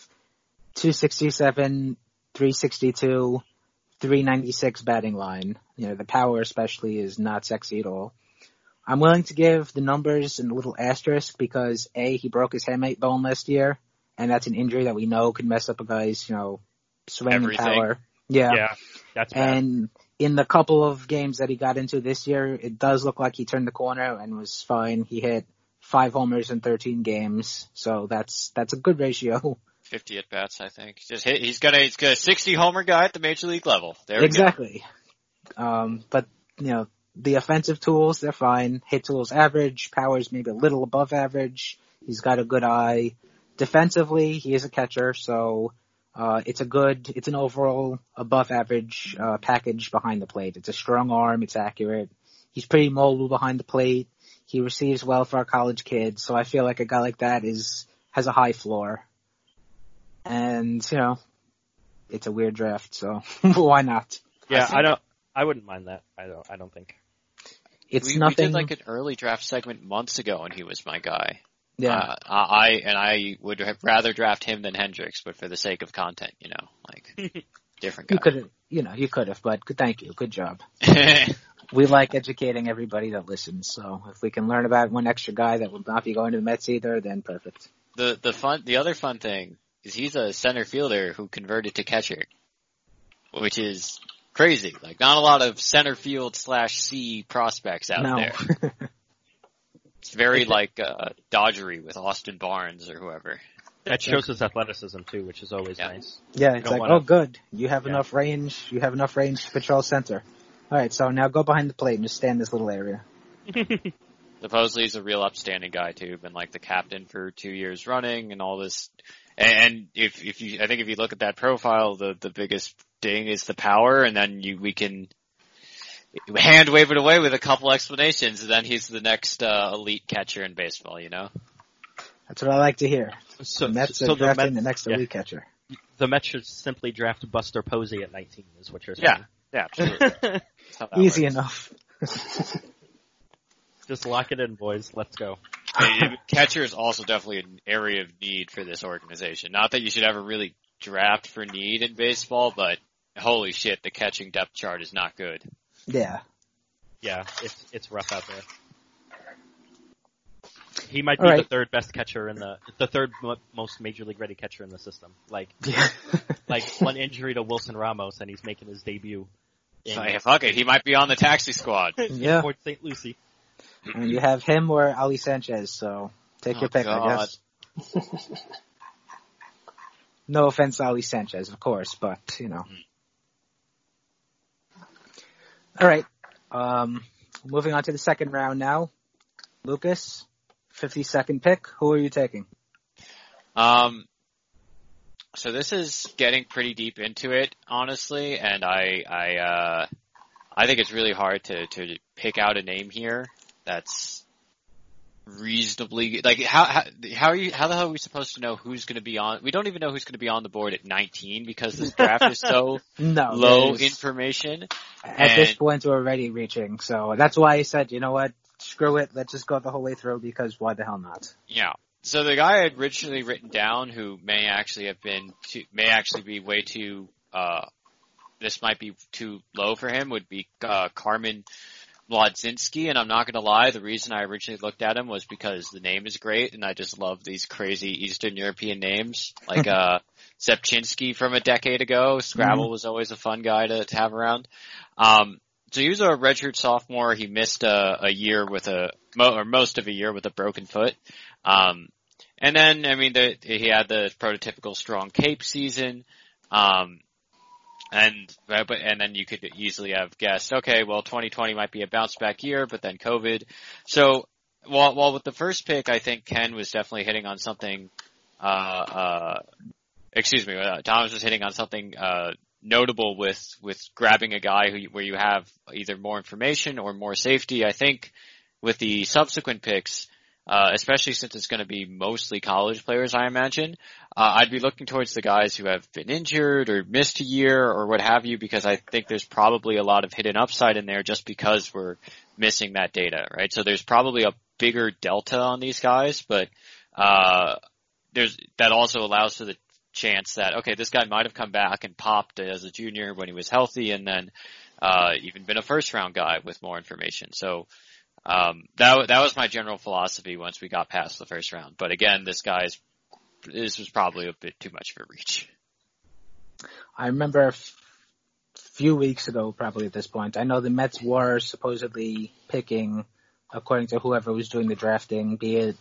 S3: 267, 362, 396 batting line. You know, the power especially is not sexy at all. I'm willing to give the numbers a little asterisk because A, he broke his hamate bone last year, and that's an injury that we know could mess up a guy's, swing and power.
S5: Yeah, that's bad.
S3: And in the couple of games that he got into this year, it does look like he turned the corner and was fine. He hit 5 homers in 13 games, so that's a good ratio.
S4: 50 at bats, I think. He's got a 60 homer guy at the major league level. There we
S3: exactly. But the offensive tools, they're fine. Hit tools average, power's maybe a little above average. He's got a good eye. Defensively, he is a catcher, so it's an overall above average package behind the plate. It's a strong arm, it's accurate. He's pretty mobile behind the plate. He receives well for our college kids, so I feel like a guy like that has a high floor. And, it's a weird draft, so why not?
S5: Yeah, I wouldn't mind that. I don't think.
S3: It's
S4: we did like an early draft segment months ago, and he was my guy.
S3: Yeah.
S4: I would have rather draft him than Hendricks, but for the sake of content, different guy.
S3: You could have, but thank you. Good job. We like educating everybody that listens, so if we can learn about one extra guy that will not be going to the Mets either, then perfect.
S4: The other fun thing is he's a center fielder who converted to catcher, which is crazy. Like, not a lot of center field /C prospects out there. It's very Dodgery with Austin Barnes or whoever.
S5: That shows his athleticism too, which is always nice.
S3: Yeah, it's like, good. You have enough range. You have enough range to patrol center. All right, so now go behind the plate and just stay in this little area.
S4: Supposedly he's a real upstanding guy too, been like the captain for 2 years running and all this. And if you look at that profile, the biggest thing is the power, and then we can hand wave it away with a couple explanations, and then he's the next elite catcher in baseball.
S3: That's what I like to hear.
S5: So
S3: the Mets are drafting the next elite catcher.
S5: The Mets should simply draft Buster Posey at 19, is what you're saying.
S4: Yeah, absolutely.
S3: Easy enough.
S5: Just lock it in, boys. Let's go.
S4: Catcher is also definitely an area of need for this organization. Not that you should ever really draft for need in baseball, but holy shit, the catching depth chart is not good.
S3: Yeah.
S5: Yeah, it's rough out there. He might be the third best catcher in the third most major league ready catcher in the system. Like one injury to Wilson Ramos and he's making his debut.
S4: Fuck it, he might be on the taxi squad.
S3: Yeah.
S5: Port St. Lucie.
S3: And you have him or Ali Sanchez, so take your pick,
S4: God.
S3: I guess. No offense to Ali Sanchez, of course, but, All right. Moving on to the second round now. Lucas, 52nd pick. Who are you taking?
S4: So this is getting pretty deep into it, honestly, and I think it's really hard to pick out a name here that's reasonably, like, how the hell are we supposed to know who's going to be on? We don't even know who's going to be on the board at 19 because this draft is so low information.
S3: At this point, we're already reaching, so that's why I said, you know what, screw it, let's just go the whole way through, because why the hell not?
S4: Yeah. So the guy I had originally written down, who may actually be way too, this might be too low for him, would be Carmen Mlodzinski, and I'm not going to lie, the reason I originally looked at him was because the name is great, and I just love these crazy Eastern European names, like Zepchinski from a decade ago. Scrabble was always a fun guy to have around. So he was a redshirt sophomore. He missed a year with most of a year with a broken foot. And then, I mean, he had the prototypical strong Cape season. And then you could easily have guessed, okay, well, 2020 might be a bounce back year, but then COVID. So, while with the first pick, I think Ken was definitely hitting on something, Thomas was hitting on something, notable with grabbing a guy where you have either more information or more safety. I think with the subsequent picks, especially since it's going to be mostly college players, I imagine, I'd be looking towards the guys who have been injured or missed a year or what have you, because I think there's probably a lot of hidden upside in there just because we're missing that data, right? So there's probably a bigger delta on these guys, but that also allows for the chance that, okay, this guy might have come back and popped as a junior when he was healthy, and then even been a first round guy with more information. So that was my general philosophy once we got past the first round. But again, this was probably a bit too much of a reach.
S3: I remember a few weeks ago, probably at this point, I know the Mets were supposedly picking, according to whoever was doing the drafting, be it,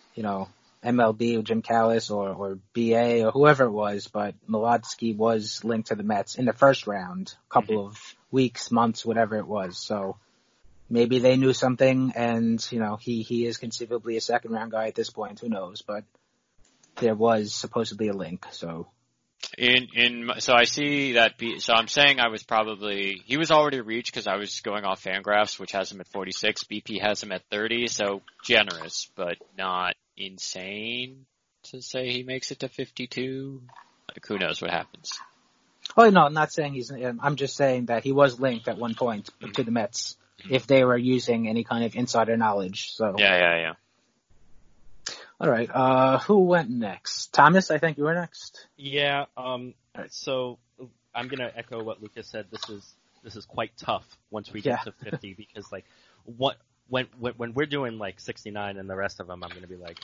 S3: MLB or Jim Callis or BA or whoever it was, but Mlodzinski was linked to the Mets in the first round, a couple of weeks, months, whatever it was. So maybe they knew something, and, he is conceivably a second round guy at this point. Who knows? But there was supposedly a link. So
S4: so I see that. So I'm saying he was already reached because I was going off Fangraphs, which has him at 46. BP has him at 30. So generous, but not insane to say he makes it to 52. Like, who knows what happens?
S3: Oh no, I'm not saying I'm just saying that he was linked at one point to the Mets. If they were using any kind of insider knowledge. So
S4: yeah.
S3: All right. Who went next? Thomas, I think you were next.
S5: Yeah. So I'm gonna echo what Lucas said. This is quite tough once we get to 50 because when we're doing like 69 and the rest of them, I'm gonna be like,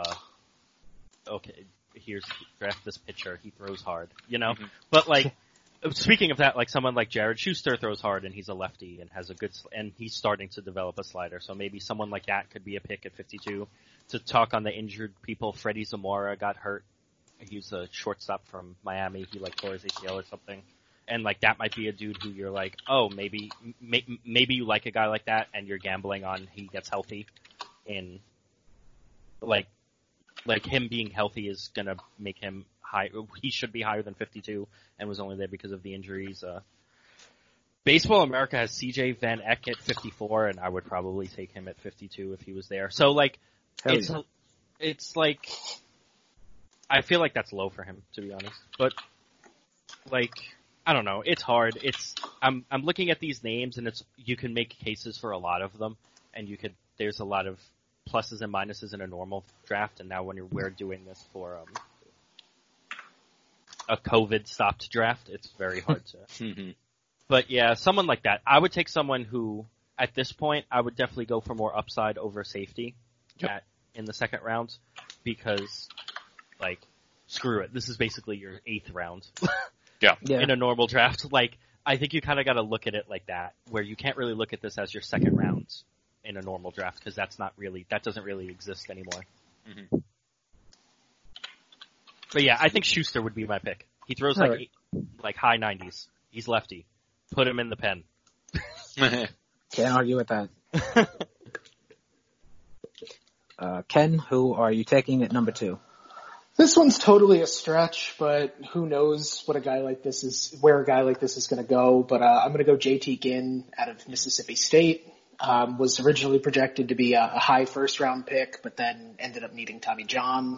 S5: okay, draft this pitcher. He throws hard, But like. Speaking of that, like someone like Jared Schuster throws hard and he's a lefty and has and he's starting to develop a slider. So maybe someone like that could be a pick at 52. To talk on the injured people, Freddie Zamora got hurt. He's a shortstop from Miami. He tore his ACL or something. And like that might be a dude who you're like, oh, maybe you like a guy like that and you're gambling on he gets healthy. And like him being healthy is gonna make him high. He should be higher than 52 and was only there because of the injuries. Baseball America has CJ Van Eck at 54, and I would probably take him at 52 if he was there. So like, it's like, I feel like that's low for him, to be honest. But like, I don't know. It's hard. I'm looking at these names, and you can make cases for a lot of them, and there's a lot of pluses and minuses in a normal draft, and now when we're doing this for a COVID stopped draft, it's very hard to. But yeah, someone like that. I would take someone who, at this point, I would definitely go for more upside over safety in the second round, because like, screw it. This is basically your 8th round.
S4: Yeah.
S5: In a normal draft. Like, I think you kind of got to look at it like that, where you can't really look at this as your second round in a normal draft, because that doesn't really exist anymore. But yeah, I think Schuster would be my pick. He throws like high 90s. He's lefty. Put him in the pen.
S3: Can't argue with that. Ken, who are you taking at number 2?
S6: This one's totally a stretch, but who knows where a guy like this is going to go. But I'm going to go JT Ginn out of Mississippi State. Was originally projected to be a high first-round pick, but then ended up needing Tommy John.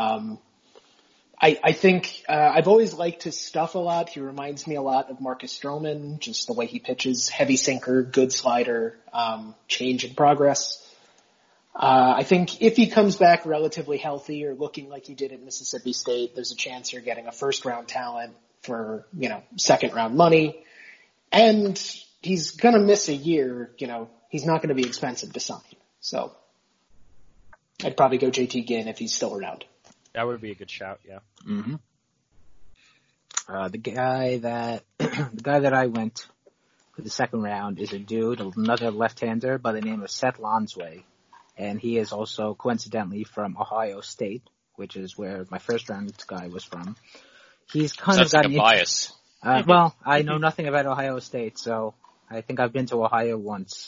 S6: I think I've always liked his stuff a lot. He reminds me a lot of Marcus Stroman, just the way he pitches, heavy sinker, good slider, change in progress. I think if he comes back relatively healthy or looking like he did at Mississippi State, there's a chance you're getting a first-round talent for, second-round money. And he's gonna miss a year, he's not gonna be expensive to sign. So I'd probably go JT Ginn if he's still around.
S5: That would be a good shout, yeah.
S3: Mm-hmm. The guy that I went for the second round is another left-hander by the name of Seth Lonsway. And he is also coincidentally from Ohio State, which is where my first round guy was from. He's kind of got
S4: a bias.
S3: Well, I know nothing about Ohio State, so I think I've been to Ohio once.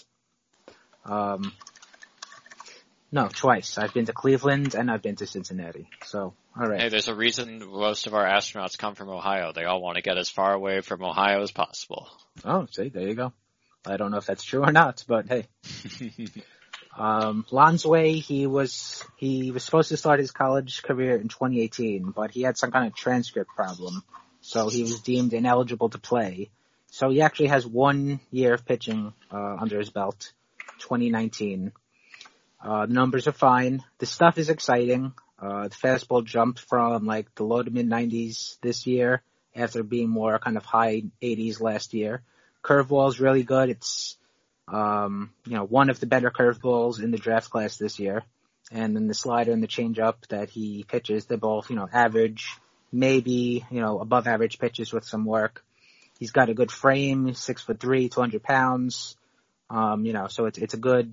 S3: No, twice. I've been to Cleveland and I've been to Cincinnati. So, all right.
S4: Hey, there's a reason most of our astronauts come from Ohio. They all want to get as far away from Ohio as possible.
S3: Oh, see, there you go. I don't know if that's true or not, but hey. Lonsway, he was supposed to start his college career in 2018, but he had some kind of transcript problem, so he was deemed ineligible to play. So he actually has 1 year of pitching under his belt, 2019. The numbers are fine. The stuff is exciting. The fastball jumped from like the low to mid 90s this year after being more kind of high 80s last year. Curveball is really good. It's one of the better curveballs in the draft class this year. And then the slider and the changeup that he pitches, they're both, average, maybe, above average pitches with some work. He's got a good frame, 6'3", 200 pounds. So it's a good,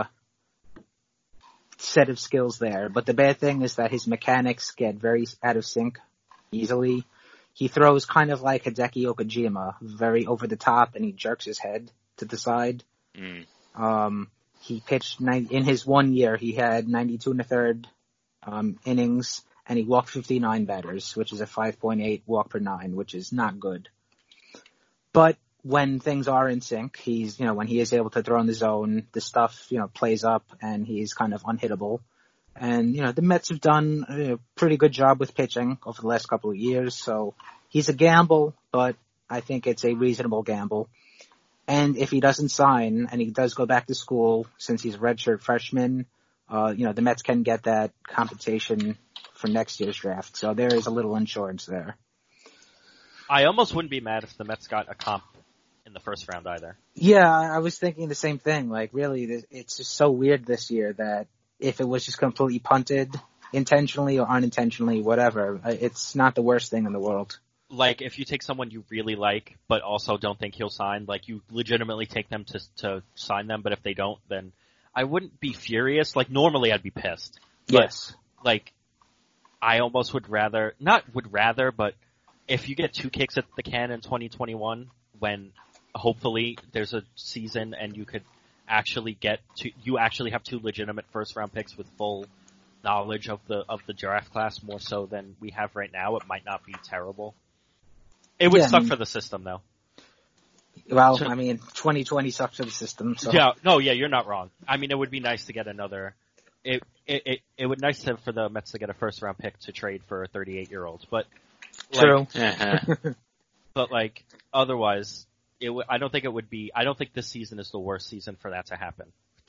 S3: set of skills there. But the bad thing is that his mechanics get very out of sync easily. He throws kind of like Hideki Okajima, very over the top, and he jerks his head to the side. He pitched in his 1 year, he had 92 1/3 innings, and he walked 59 batters, which is a 5.8 walk per 9, which is not good. But when things are in sync, he's, when he is able to throw in the zone, the stuff, plays up and he's kind of unhittable. And, the Mets have done a pretty good job with pitching over the last couple of years. So he's a gamble, but I think it's a reasonable gamble. And if he doesn't sign and he does go back to school, since he's a redshirt freshman, the Mets can get that compensation for next year's draft. So there is a little insurance there.
S5: I almost wouldn't be mad if the Mets got a comp in the first round either.
S3: Yeah, I was thinking the same thing. Like, really, it's just so weird this year that if it was just completely punted, intentionally or unintentionally, whatever, it's not the worst thing in the world.
S5: Like, if you take someone you really like, but also don't think he'll sign, like, you legitimately take them to sign them, but if they don't, then I wouldn't be furious. Like, normally I'd be pissed.
S3: Yes.
S5: But, like, I almost but if you get 2 kicks at the can in 2021, when hopefully there's a season and you could actually you actually have 2 legitimate first round picks with full knowledge of the draft class, more so than we have right now, it might not be terrible. It would suck for the system, though.
S3: Well, 2020 sucks for the system. So.
S5: Yeah, you're not wrong. It would be nice to get another. It would nice for the Mets to get a first round pick to trade for a 38-year-old, but
S3: true.
S5: But like otherwise, I don't think it would be. I don't think this season is the worst season for that to happen.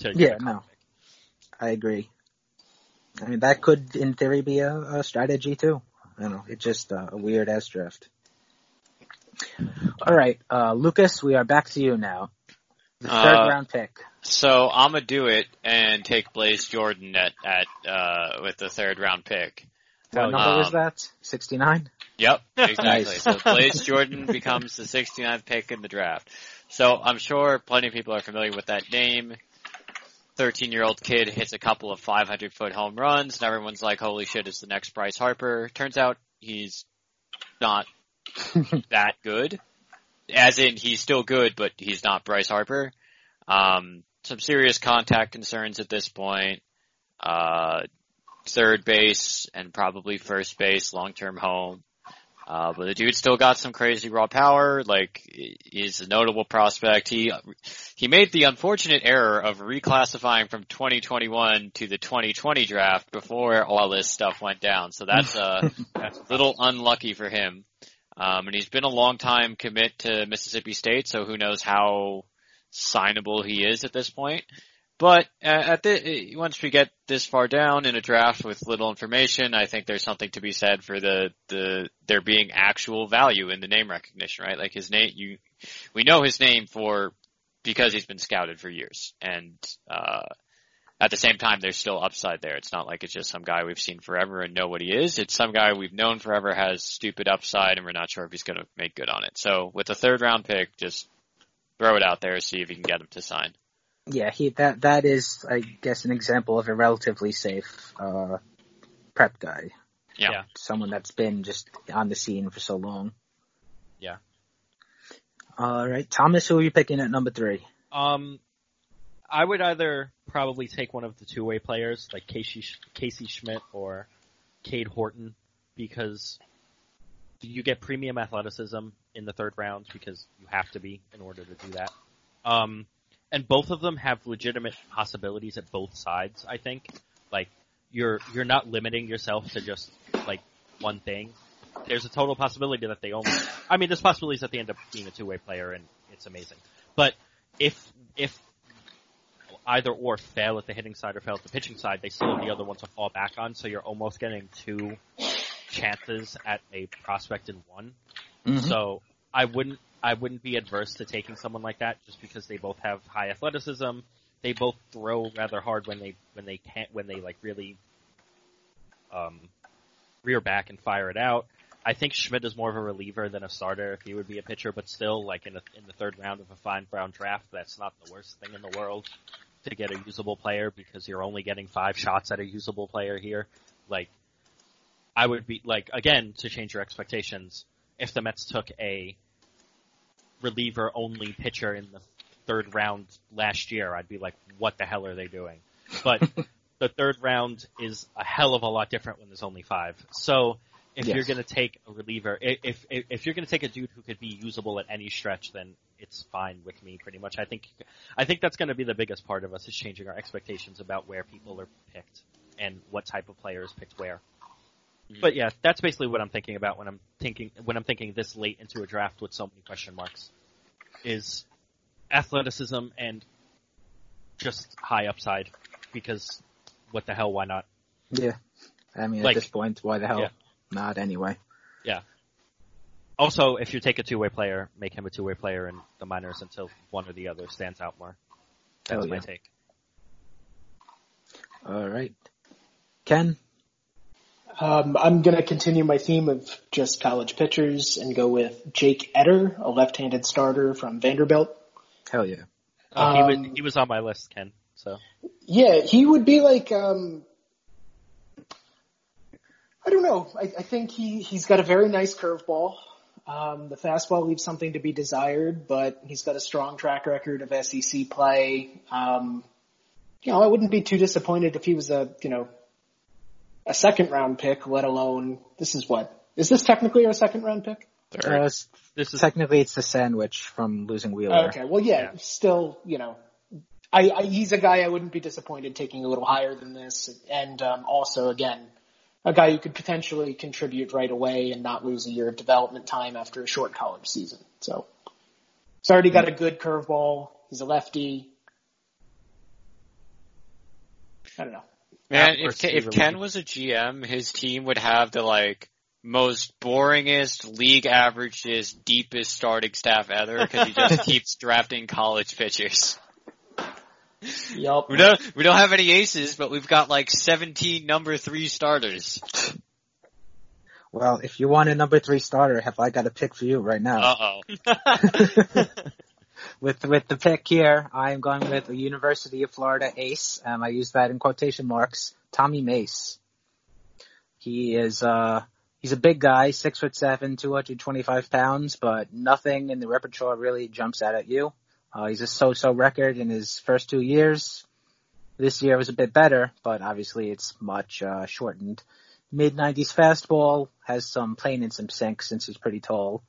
S3: I agree. That could, in theory, be a strategy too. I don't know. It's just a weird ass draft. All right, Lucas, we are back to you now. The third round pick.
S4: So I'm gonna do it and take Blaze Jordan at with the third round pick.
S3: What number was that? 69?
S4: Yep, exactly.
S3: Nice.
S4: So Blaze Jordan becomes the 69th pick in the draft. So I'm sure plenty of people are familiar with that name. 13-year-old kid hits a couple of 500-foot home runs, and everyone's like, holy shit, it's the next Bryce Harper. Turns out he's not that good. As in, he's still good, but he's not Bryce Harper. Some serious contact concerns at this point. Third base and probably first base, long-term home. But the dude's still got some crazy raw power. Like, he's a notable prospect. He made the unfortunate error of reclassifying from 2021 to the 2020 draft before all this stuff went down. So that's a little unlucky for him. And he's been a long time commit to Mississippi State, so who knows how signable he is at this point. But once we get this far down in a draft with little information, I think there's something to be said for there being actual value in the name recognition, right? Like his name, we know his name because he's been scouted for years, and at the same time, there's still upside there. It's not like it's just some guy we've seen forever and know what he is. It's some guy we've known forever has stupid upside, and we're not sure if he's going to make good on it. So with a 3rd round pick, just throw it out there, see if you can get him to sign.
S3: Yeah, that is, I guess, an example of a relatively safe prep guy.
S4: Yeah.
S3: Someone that's been just on the scene for so long.
S5: Yeah.
S3: All right, Thomas, who are you picking at number 3?
S5: I would either probably take one of the two-way players, like Casey Schmidt or Cade Horton, because you get premium athleticism in the 3rd round because you have to be in order to do that. And both of them have legitimate possibilities at both sides, I think. Like, you're not limiting yourself to just, like, one thing. There's a total possibility that there's possibilities that they end up being a two-way player, and it's amazing. But if either or fail at the hitting side or fail at the pitching side, they still have the other one to fall back on, so you're almost getting 2 chances at a prospect in one. Mm-hmm. So I wouldn't be adverse to taking someone like that just because they both have high athleticism. They both throw rather hard when they like really rear back and fire it out. I think Schmidt is more of a reliever than a starter if he would be a pitcher, but still, like in the 3rd round of a fine round draft, that's not the worst thing in the world to get a usable player because you're only getting 5 shots at a usable player here. Like, I would be like, again, to change your expectations, if the Mets took a reliever only pitcher in the 3rd round last year, I'd be like, what the hell are they doing? But the 3rd round is a hell of a lot different when there's only 5. So if you're going to take a reliever, if you're going to take a dude who could be usable at any stretch, then it's fine with me pretty much. I think that's going to be the biggest part of us is changing our expectations about where people are picked and what type of player is picked where. Mm-hmm. But yeah, that's basically what I'm thinking about when I'm thinking this late into a draft with so many question marks is athleticism and just high upside because what the hell, why not?
S3: Yeah. I mean, at this point, why the hell not anyway?
S5: Yeah. Also, if you take a two-way player, make him a two-way player in the minors until one or the other stands out more. That's my take.
S3: All right. Ken?
S6: I'm going to continue my theme of just college pitchers and go with Jake Eder, a left-handed starter from Vanderbilt.
S3: Hell yeah.
S5: He was on my list, Ken. So
S6: yeah, he would be like, I don't know. I think he's got a very nice curveball. The fastball leaves something to be desired, but he's got a strong track record of SEC play. I wouldn't be too disappointed if he was a second round pick, let alone is this technically our second round pick?
S3: Technically it's the sandwich from losing Wheeler.
S6: Okay. Well, still, he's a guy I wouldn't be disappointed taking a little higher than this. And, also again, a guy who could potentially contribute right away and not lose a year of development time after a short college season. So he's already got a good curveball. He's a lefty. I don't know.
S4: Man, if Ken was a GM, his team would have the most boringest, league averages, deepest starting staff ever because he just keeps drafting college pitchers.
S6: Yep.
S4: We don't have any aces, but we've got 17 number 3 starters.
S3: Well, if you want a number 3 starter, have I got a pick for you right now?
S4: Uh-oh.
S3: With the pick here, I am going with the University of Florida ace. I use that in quotation marks. Tommy Mace. He is he's a big guy, 6'7", 225 pounds, but nothing in the repertoire really jumps out at you. He's a so-so record in his first 2 years. This year was a bit better, but obviously it's much shortened Mid-90s fastball, has some plane and some sink since he's pretty tall.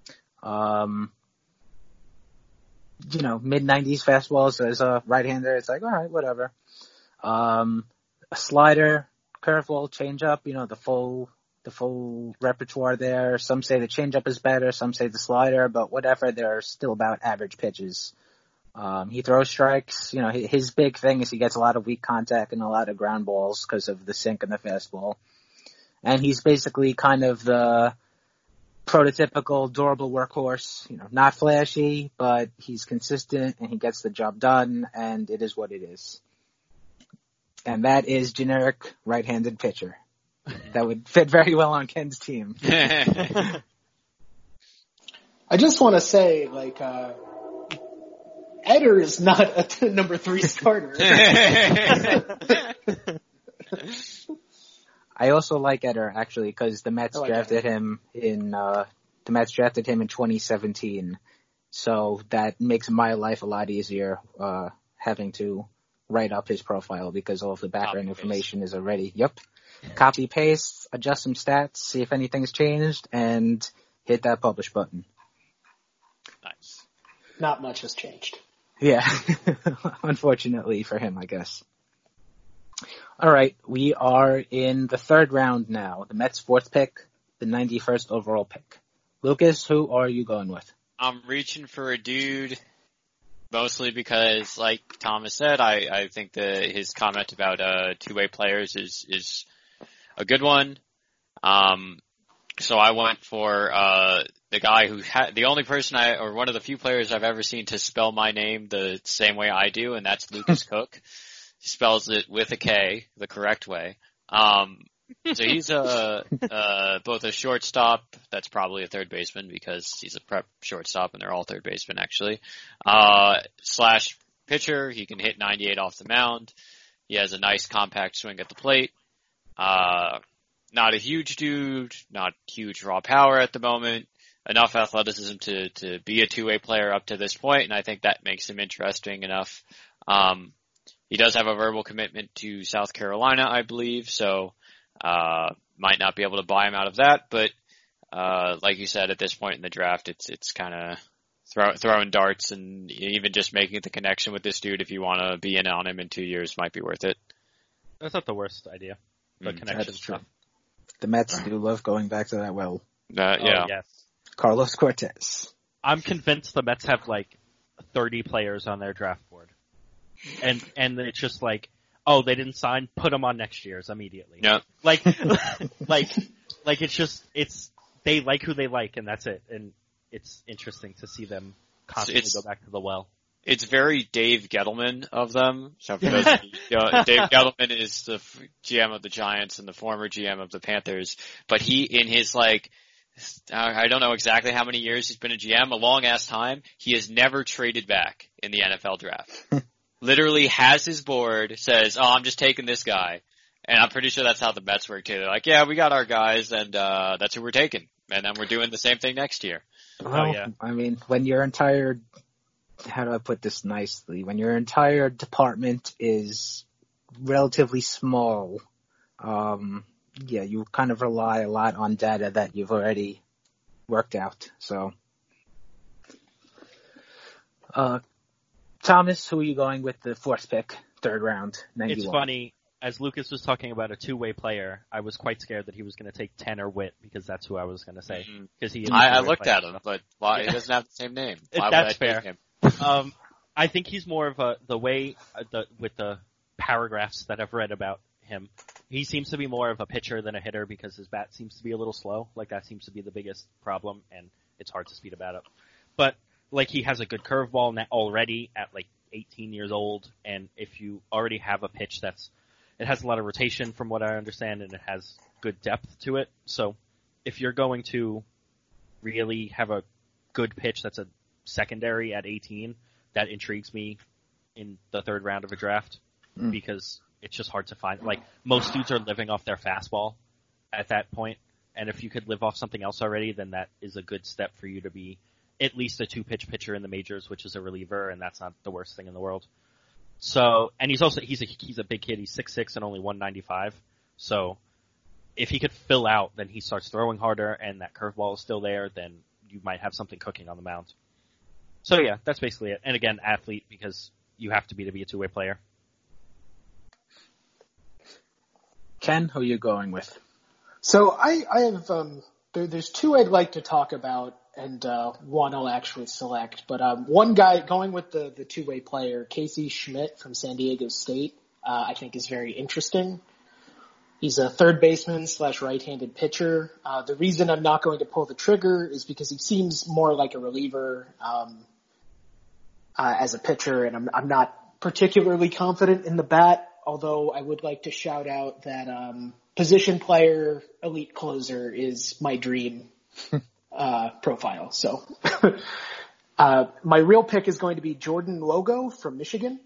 S3: Mid-90s fastballs as a right-hander, it's like, all right, whatever. A slider, curveball, changeup, the full repertoire there. Some say the changeup is better, some say the slider, but whatever, they're still about average pitches. He throws strikes. His big thing is he gets a lot of weak contact and a lot of ground balls because of the sink and the fastball. And he's basically kind of the prototypical durable workhorse, not flashy, but he's consistent and he gets the job done, and it is what it is. And that is generic right-handed pitcher. That would fit very well on Ken's team.
S6: I just want to say, Eder is not a number 3 starter.
S3: I also like Eder, actually, because the Mets drafted him in 2017. So that makes my life a lot easier, having to write up his profile because all of the background information is already, copy paste, adjust some stats, see if anything's changed, and hit that publish button.
S5: Nice.
S6: Not much has changed.
S3: Yeah. Unfortunately for him, I guess. All right, we are in the 3rd round now. The Mets' 4th pick, the 91st overall pick. Lucas, who are you going with?
S4: I'm reaching for a dude, mostly because, like Thomas said, I think that his comment about two-way players is a good one. So I went for the guy who the only person or one of the few players I've ever seen to spell my name the same way I do, and that's Lucas Cook. He spells it with a K, the correct way. So he's both a shortstop, that's probably a third baseman because he's a prep shortstop and they're all third basemen actually, slash pitcher. He can hit 98 off the mound. He has a nice compact swing at the plate. Not a huge dude, not huge raw power at the moment. Enough athleticism to be a two-way player up to this point, and I think that makes him interesting enough. He does have a verbal commitment to South Carolina, I believe, so might not be able to buy him out of that, but like you said, at this point in the draft, it's kind of throwing darts, and even just making the connection with this dude if you want to be in on him in 2 years might be worth it.
S5: That's not the worst idea. The connection stuff.
S3: The Mets do love going back to that well.
S4: Yeah.
S5: Oh, yes.
S3: Carlos Cortez.
S5: I'm convinced the Mets have 30 players on their draft board. And it's just oh, they didn't sign, put them on next year's immediately.
S4: Yeah.
S5: It's they like who they like, and that's it. And it's interesting to see them constantly go back to the well.
S4: It's very Dave Gettleman of them. So for those of you, Dave Gettleman is the GM of the Giants and the former GM of the Panthers, but he, in his I don't know exactly how many years he's been a GM, a long ass time, he has never traded back in the NFL draft. Literally has his board, says, oh, I'm just taking this guy. And I'm pretty sure that's how the Mets work too. They're like, yeah, we got our guys, and that's who we're taking. And then we're doing the same thing next year.
S3: Well,
S5: yeah.
S3: I mean, when your entire, how do I put this nicely? When your entire department is relatively small, you kind of rely a lot on data that you've already worked out. So, Thomas, who are you going with the 4th pick, 3rd round, 91?
S5: It's funny. As Lucas was talking about a two-way player, I was quite scared that he was going to take Tanner Witt because that's who I was going to say.
S4: Mm-hmm. I looked at him, but why? He doesn't have the same name. Why
S5: that's
S4: would I
S5: fair.
S4: take him?
S5: I think he's more of with the paragraphs that I've read about him, he seems to be more of a pitcher than a hitter because his bat seems to be a little slow. That seems to be the biggest problem, and it's hard to speed a bat up. But he has a good curveball already at 18 years old, and if you already have a pitch it has a lot of rotation from what I understand, and it has good depth to it. So if you're going to really have a good pitch that's a secondary at 18, that intrigues me in the 3rd round of a draft because it's just hard to find. Most dudes are living off their fastball at that point, and if you could live off something else already, then that is a good step for you to be at least a 2-pitch pitcher in the majors, which is a reliever, and that's not the worst thing in the world. So, and he's a big kid. He's 6'6" and only 195. So, if he could fill out, then he starts throwing harder, and that curveball is still there, then you might have something cooking on the mound. So yeah, that's basically it. And again, athlete, because you have to be a two-way player.
S3: Ken, who are you going with?
S6: So I have there's two I'd like to talk about, and one I'll actually select. But one guy going with the two-way player, Casey Schmidt from San Diego State, I think is very interesting. He's a third baseman / right-handed pitcher. The reason I'm not going to pull the trigger is because he seems more like a reliever as a pitcher, and I'm not particularly confident in the bat. Although I would like to shout out that position player, elite closer is my dream profile. So my real pick is going to be Jordan Logo from Michigan.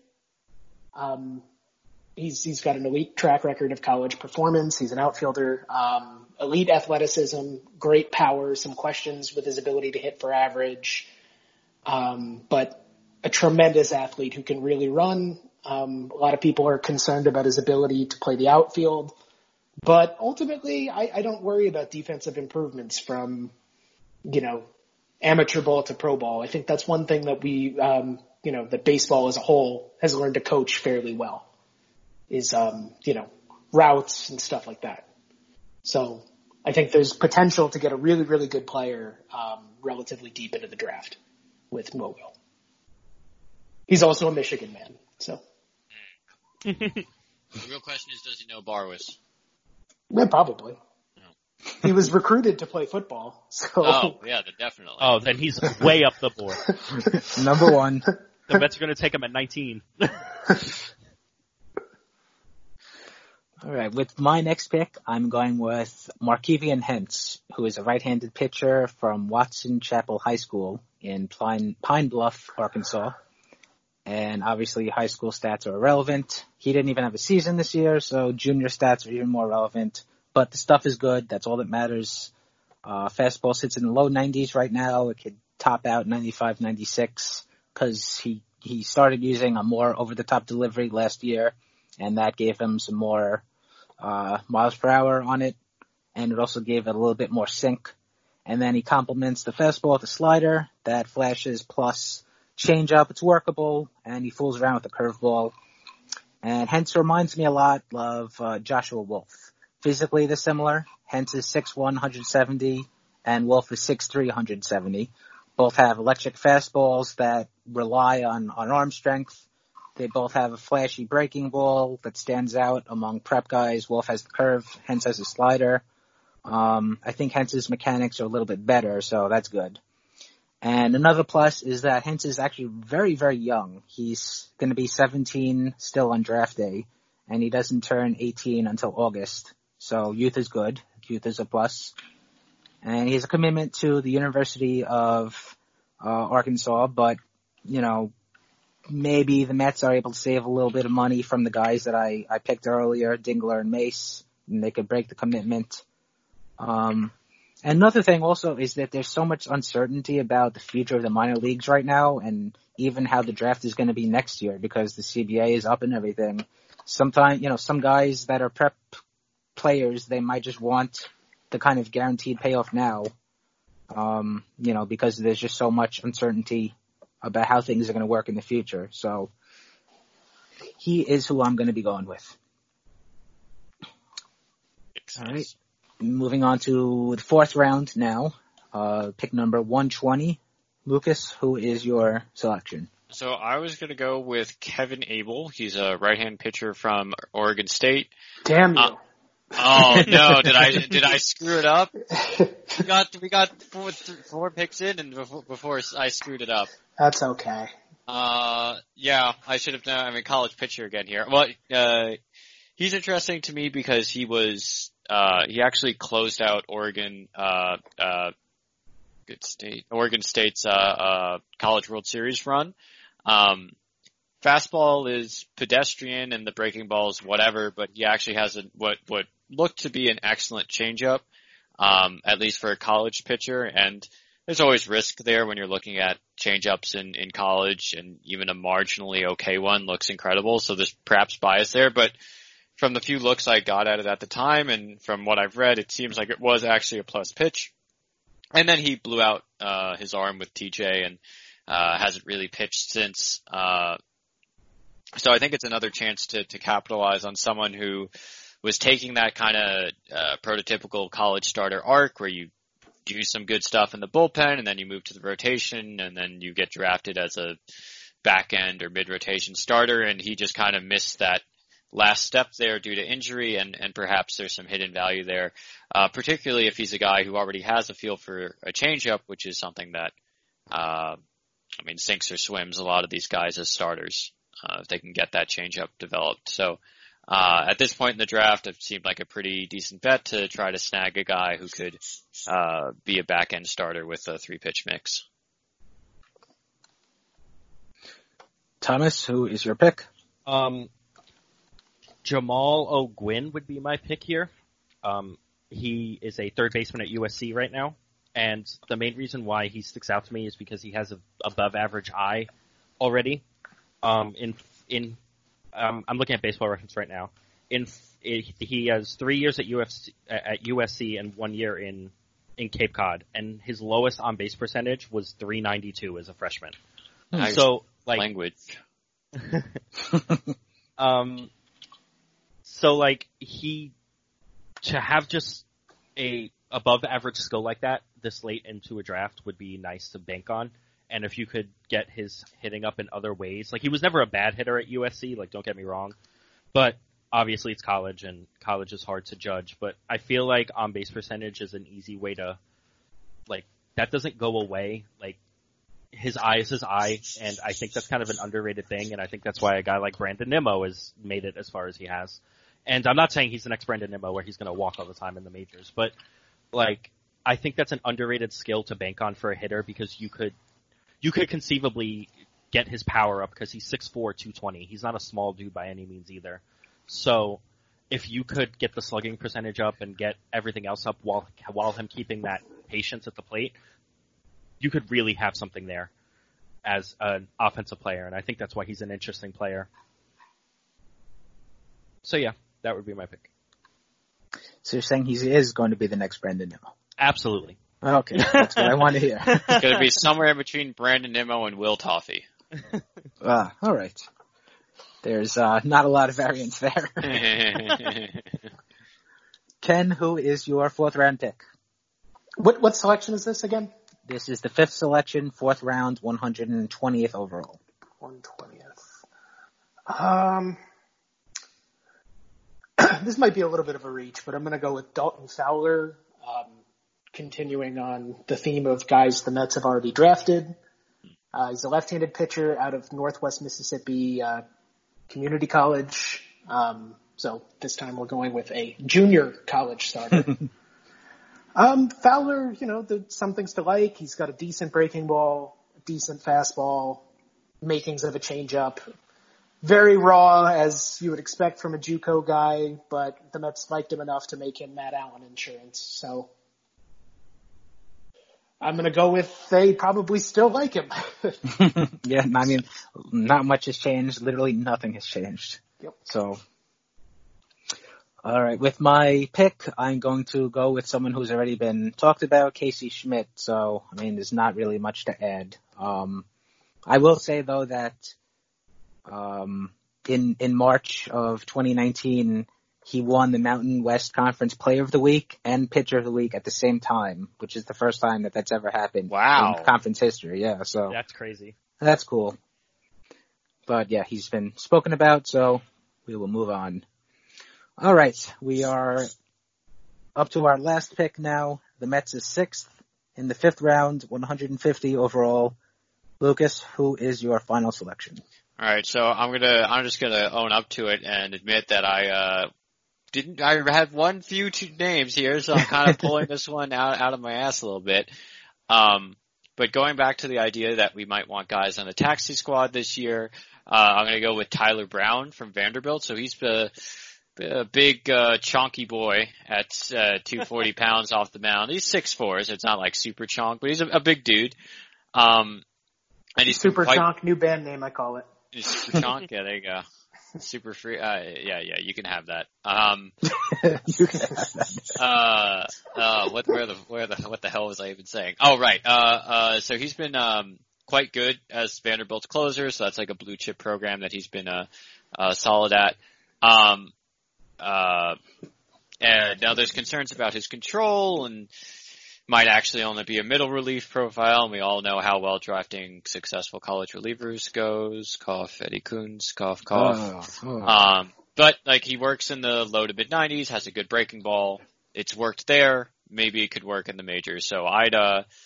S6: He's got an elite track record of college performance. He's an outfielder, elite athleticism, great power, some questions with his ability to hit for average, but a tremendous athlete who can really run. A lot of people are concerned about his ability to play the outfield, but ultimately I don't worry about defensive improvements from, amateur ball to pro ball. I think that's one thing that we, that baseball as a whole has learned to coach fairly well is, routes and stuff like that. So I think there's potential to get a really, really good player, relatively deep into the draft with Logo. He's also a Michigan man, so.
S4: The real question is, does he know Barwis?
S6: Yeah, probably.
S4: No.
S6: He was recruited to play football, so.
S4: Oh, yeah, definitely.
S5: Oh, then he's way up the board.
S3: Number one.
S5: The Mets are going to take him at 19.
S3: All right, with my next pick, I'm going with Markevian Hentz, who is a right-handed pitcher from Watson Chapel High School in Pine Bluff, Arkansas. And obviously high school stats are irrelevant. He didn't even have a season this year, so junior stats are even more relevant. But the stuff is good. That's all that matters. Fastball sits in the low 90s right now. It could top out 95, 96 because he started using a more over-the-top delivery last year, and that gave him some more miles per hour on it, and it also gave it a little bit more sink. And then he complements the fastball with a slider that flashes plus change-up. It's workable, and he fools around with the curveball. And Hentz reminds me a lot of Joshua Wolf. Physically, they're similar. Hentz is 6'1", 170, and Wolf is 6'3", 170. Both have electric fastballs that rely on arm strength. They both have a flashy breaking ball that stands out among prep guys. Wolf has the curve. Hentz has a slider. I think Hentz's mechanics are a little bit better, so that's good. And another plus is that Hentz is actually very, very young. He's going to be 17 still on draft day, and he doesn't turn 18 until August. So youth is good. Youth is a plus. And he has a commitment to the University of Arkansas, but, maybe the Mets are able to save a little bit of money from the guys that I picked earlier, Dingler and Mace, and they could break the commitment. Another thing also is that there's so much uncertainty about the future of the minor leagues right now, and even how the draft is going to be next year because the CBA is up and everything. Sometimes, some guys that are prep players, they might just want the kind of guaranteed payoff now, because there's just so much uncertainty about how things are going to work in the future. So he is who I'm going to be going with. All right. Moving on to the fourth round now. Pick number 120. Lucas, who is your selection?
S4: So I was going to go with Kevin Abel. He's a right-hand pitcher from Oregon State.
S6: Damn you.
S4: Oh no! Did I screw it up? We got four picks in, and before I screwed it up.
S6: That's okay.
S4: Yeah, I should have done. College pitcher again here. Well, he's interesting to me because he actually closed out Oregon State's College World Series run. Fastball is pedestrian and the breaking ball is whatever, but he actually has what looked to be an excellent changeup, at least for a college pitcher. And there's always risk there when you're looking at changeups in college, and even a marginally okay one looks incredible. So there's perhaps bias there, but from the few looks I got at it at the time and from what I've read, it seems like it was actually a plus pitch. And then he blew out his arm with TJ and hasn't really pitched since. So I think it's another chance to capitalize on someone who was taking that kind of prototypical college starter arc where you do some good stuff in the bullpen and then you move to the rotation and then you get drafted as a back end or mid rotation starter, and he just kind of missed that last step there due to injury, and perhaps there's some hidden value there, particularly if he's a guy who already has a feel for a changeup, which is something that sinks or swims a lot of these guys as starters if they can get that changeup developed. So at this point in the draft, it seemed like a pretty decent bet to try to snag a guy who could be a back-end starter with a 3-pitch mix.
S3: Thomas, who is your pick?
S5: Jamal O'Gwyn would be my pick here. He is a third baseman at USC right now, and the main reason why he sticks out to me is because he has a above average eye already. I'm looking at Baseball Reference right now. He has 3 years at USC and 1 year in Cape Cod, and his lowest on base percentage was .392 as a freshman.
S4: Nice.
S5: So
S4: language.
S5: To have just a above average skill like that this late into a draft would be nice to bank on. And if you could get his hitting up in other ways, he was never a bad hitter at USC, don't get me wrong, but obviously it's college and college is hard to judge, but I feel like on base percentage is an easy way to, that doesn't go away. His eye is his eye, and I think that's kind of an underrated thing, and I think that's why a guy like Brandon Nimmo has made it as far as he has. And I'm not saying he's the next Brandon Nimmo where he's going to walk all the time in the majors, but I think that's an underrated skill to bank on for a hitter because you could conceivably get his power up because he's 6'4", 220. He's not a small dude by any means either. So if you could get the slugging percentage up and get everything else up while him keeping that patience at the plate, you could really have something there as an offensive player, and I think that's why he's an interesting player. So yeah, that would be my pick.
S3: So you're saying he is going to be the next Brandon Nimmo?
S5: Absolutely.
S3: Okay, that's what I want to hear.
S4: It's going to be somewhere in between Brandon Nimmo and Will Toffey.
S3: All right. There's not a lot of variance there. Ken, who is your 4th round pick?
S6: What selection is this again?
S3: This is the 5th selection, 4th round, 120th overall.
S6: 120th. This might be a little bit of a reach, but I'm going to go with Dalton Fowler, continuing on the theme of guys the Mets have already drafted. He's a left-handed pitcher out of Northwest Mississippi Community College. So this time we're going with a junior college starter. Fowler, some things to like. He's got a decent breaking ball, a decent fastball, makings of a changeup. Very raw, as you would expect from a JUCO guy, but the Mets liked him enough to make him Matt Allen insurance. So I'm going to go with they probably still like him.
S3: Yeah, not much has changed. Literally nothing has changed.
S6: Yep.
S3: So, all right, with my pick, I'm going to go with someone who's already been talked about, Casey Schmidt. So, there's not really much to add. I will say, though, that in March of 2019, he won the Mountain West Conference Player of the Week and Pitcher of the Week at the same time, which is the first time that's ever happened in conference history. Yeah, so
S5: that's crazy.
S3: That's cool. But yeah, he's been spoken about, so we will move on. All right, we are up to our last pick now. The Mets is 6th in the 5th round, 150 overall. Lucas, who is your final selection?
S4: All right, so I'm just gonna own up to it and admit that I had one few names here, so I'm kind of pulling this one out of my ass a little bit. But going back to the idea that we might want guys on the taxi squad this year, I'm gonna go with Tyler Brown from Vanderbilt. So he's a big, chonky boy at 240 pounds off the mound. He's 6'4", so it's not like super chonk, but he's a big dude. And he's
S6: Super Chonk, new band name, I call it.
S4: Super Chonk? Yeah, there you go. Super free. Yeah, you can have that.
S3: You can have that.
S4: What the hell was I even saying? Oh, right. So he's been, quite good as Vanderbilt's closer, so that's like a blue chip program that he's been, solid at. And now there's concerns about his control and might actually only be a middle relief profile, and we all know how well drafting successful college relievers goes. Cough, Eddie Coons, cough. But like he works in the low to mid 90s, has a good breaking ball. It's worked there. Maybe it could work in the majors. So I'd,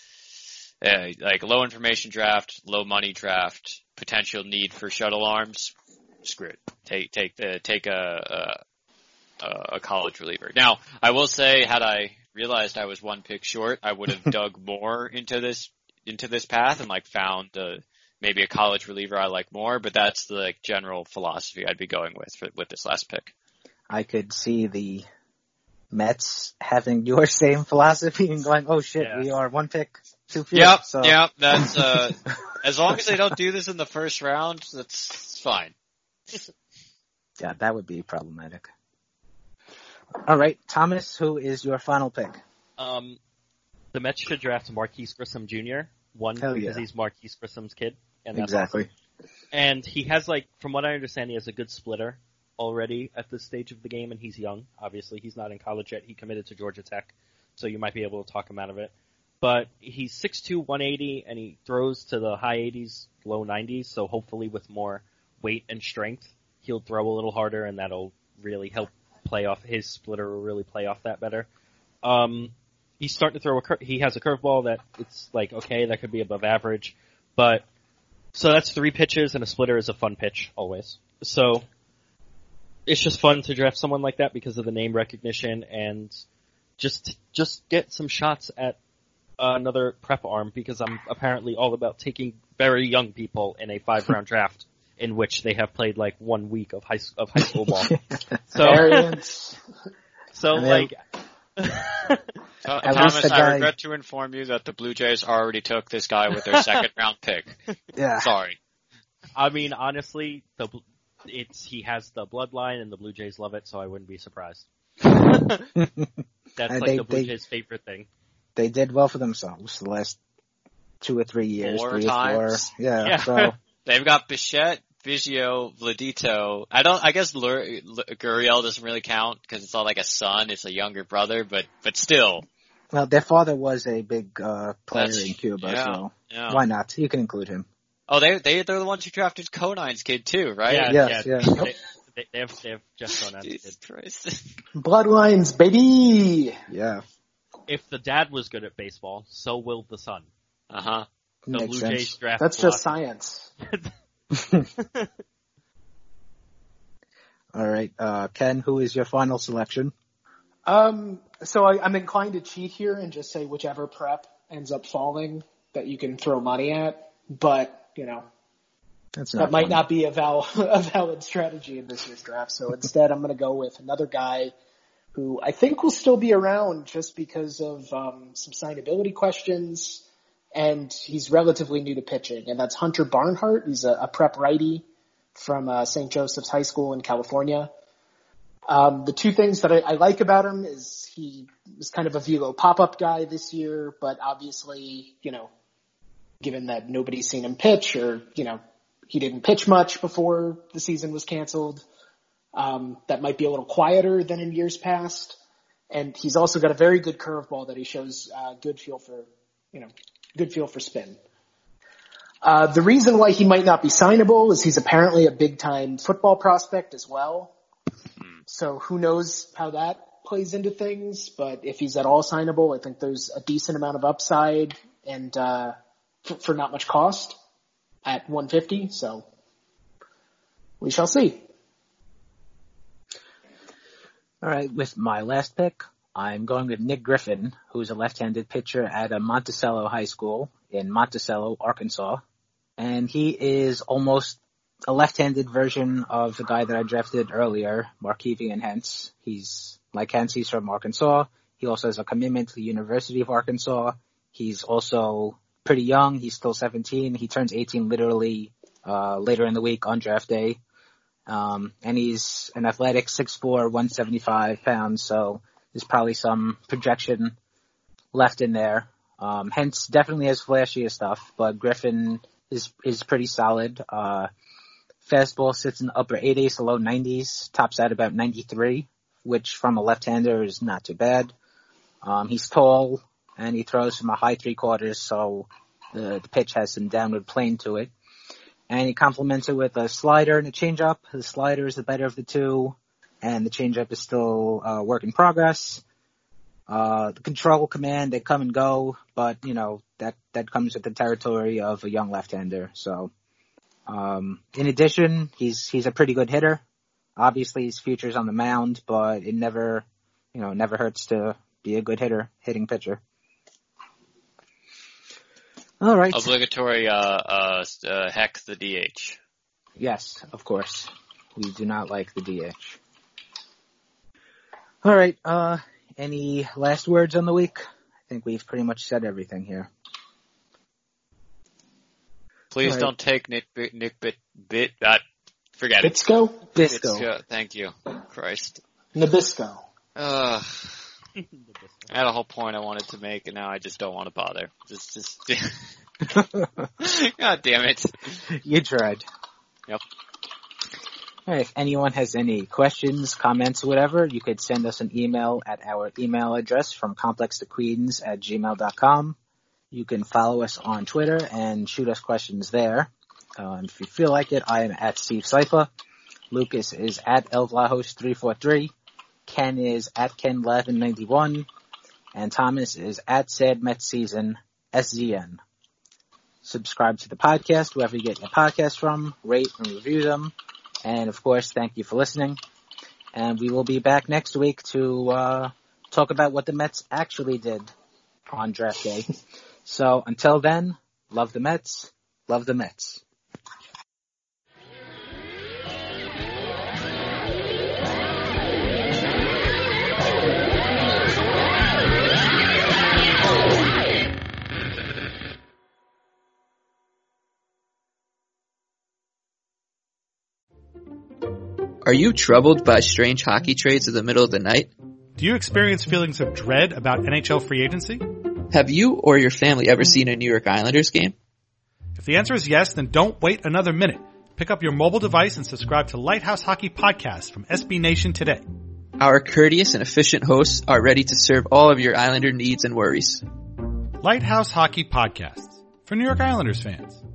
S4: like low information draft, low money draft, potential need for shuttle arms. Screw it. Take a college reliever. Now, I will say, had I realized I was one pick short, I would have dug more into this path and like found maybe a college reliever I like more, but that's the like general philosophy I'd be going with this last pick.
S3: I could see the Mets having your same philosophy and going, oh shit, we are one pick too few.
S4: Yep,
S3: so.
S4: yep, that's, as long as they don't do this in the first round, that's fine.
S3: Yeah, that would be problematic. All right, Thomas, who is your final pick?
S5: The Mets should draft Marquise Grissom Jr. Because he's Marquise Grissom's kid. And that's
S3: exactly.
S5: Awesome. And he has from what I understand, he has a good splitter already at this stage of the game, and he's young. Obviously, he's not in college yet. He committed to Georgia Tech, so you might be able to talk him out of it. But he's 6'2", 180, and he throws to the high 80s, low 90s, so hopefully with more weight and strength, he'll throw a little harder, and that'll really help play off his splitter will really play off that better. He's starting to throw he has a curveball that it's like, okay, that could be above average, but so that's 3 pitches, and a splitter is a fun pitch always. So it's just fun to draft someone like that because of the name recognition and just get some shots at another prep arm, because I'm apparently all about taking very young people in a 5-round draft in which they have played like 1 week of high school ball.
S4: Thomas, I regret to inform you that the Blue Jays already took this guy with their second round pick.
S3: Yeah.
S4: Sorry.
S5: I mean, honestly, he has the bloodline and the Blue Jays love it, so I wouldn't be surprised. That's the Blue Jays' favorite thing.
S3: They did well for themselves the last 2 or 3 years.
S4: 4
S3: 3
S4: times.
S3: or 4. Yeah. So
S4: they've got Bichette, Biggio, Vladito. I guess Gurriel doesn't really count because it's not like a son; it's a younger brother. But still.
S3: Well, their father was a big player in Cuba, so why not? You can include him.
S4: Oh, they're the ones who drafted Conine's kid too, right?
S3: Yeah.
S5: They have Jeff Conine's kid.
S6: Bloodlines, baby.
S3: Yeah.
S5: If the dad was good at baseball, so will the son.
S4: Uh-huh.
S5: The Blue Jays draft.
S6: That's just science.
S3: All right, Ken, who is your final selection?
S6: So I'm inclined to cheat here and just say whichever prep ends up falling that you can throw money at, but that might not be a valid strategy in this year's draft. So instead, I'm going to go with another guy who I think will still be around just because of some signability questions. And he's relatively new to pitching, and that's Hunter Barnhart. He's a prep righty from St. Joseph's High School in California. The 2 things that I like about him is he was kind of a velo pop-up guy this year, but obviously, given that nobody's seen him pitch or, he didn't pitch much before the season was canceled, that might be a little quieter than in years past. And he's also got a very good curveball that he shows good feel for spin. The reason why he might not be signable is he's apparently a big-time football prospect as well. So who knows how that plays into things, but if he's at all signable, I think there's a decent amount of upside and for not much cost at 150, so we shall see.
S3: All right, with my last pick, I'm going with Nick Griffin, who's a left-handed pitcher at a Monticello High School in Monticello, Arkansas. And he is almost a left-handed version of the guy that I drafted earlier, Markevian Hentz. He's like Hentz, he's from Arkansas. He also has a commitment to the University of Arkansas. He's also pretty young. He's still 17. He turns 18 literally later in the week on draft day. And he's an athletic 6'4", 175 pounds, so there's probably some projection left in there. Hence definitely has flashier stuff, but Griffin is pretty solid. Fastball sits in the upper 80s to low 90s, tops out about 93, which from a left-hander is not too bad. He's tall, and he throws from a high 3/4, so the pitch has some downward plane to it. And he complements it with a slider and a changeup. The slider is the better of the two, and the changeup is still work in progress. The control, command, they come and go, but, that comes with the territory of a young left-hander. So, in addition, he's a pretty good hitter. Obviously, his future's on the mound, but it never hurts to be a good hitter, hitting pitcher. All right.
S4: Obligatory, heck the DH.
S3: Yes, of course. We do not like the DH. All right. Any last words on the week? I think we've pretty much said everything here.
S4: Please don't take forget it.
S6: Bisco.
S4: Thank you. Christ.
S6: Nabisco.
S4: I had a whole point I wanted to make, and now I just don't want to bother. Just. God damn it.
S3: You tried.
S4: Yep.
S3: All right, if anyone has any questions, comments, whatever, you could send us an email at our email address from complextoqueens@gmail.com. You can follow us on Twitter and shoot us questions there. If you feel like it, I am at Steve Seifa. Lucas is at elvlajos343. Ken is at Ken1191. And Thomas is at SadMetsSeason, SZN. Subscribe to the podcast, wherever you get your podcast from. Rate and review them. And, of course, thank you for listening. And we will be back next week to talk about what the Mets actually did on draft day. So, until then, love the Mets. Love the Mets.
S1: Are you troubled by strange hockey trades in the middle of the night?
S2: Do you experience feelings of dread about NHL free agency?
S1: Have you or your family ever seen a New York Islanders game?
S2: If the answer is yes, then don't wait another minute. Pick up your mobile device and subscribe to Lighthouse Hockey Podcast from SB Nation today.
S1: Our courteous and efficient hosts are ready to serve all of your Islander needs and worries.
S2: Lighthouse Hockey Podcasts for New York Islanders fans.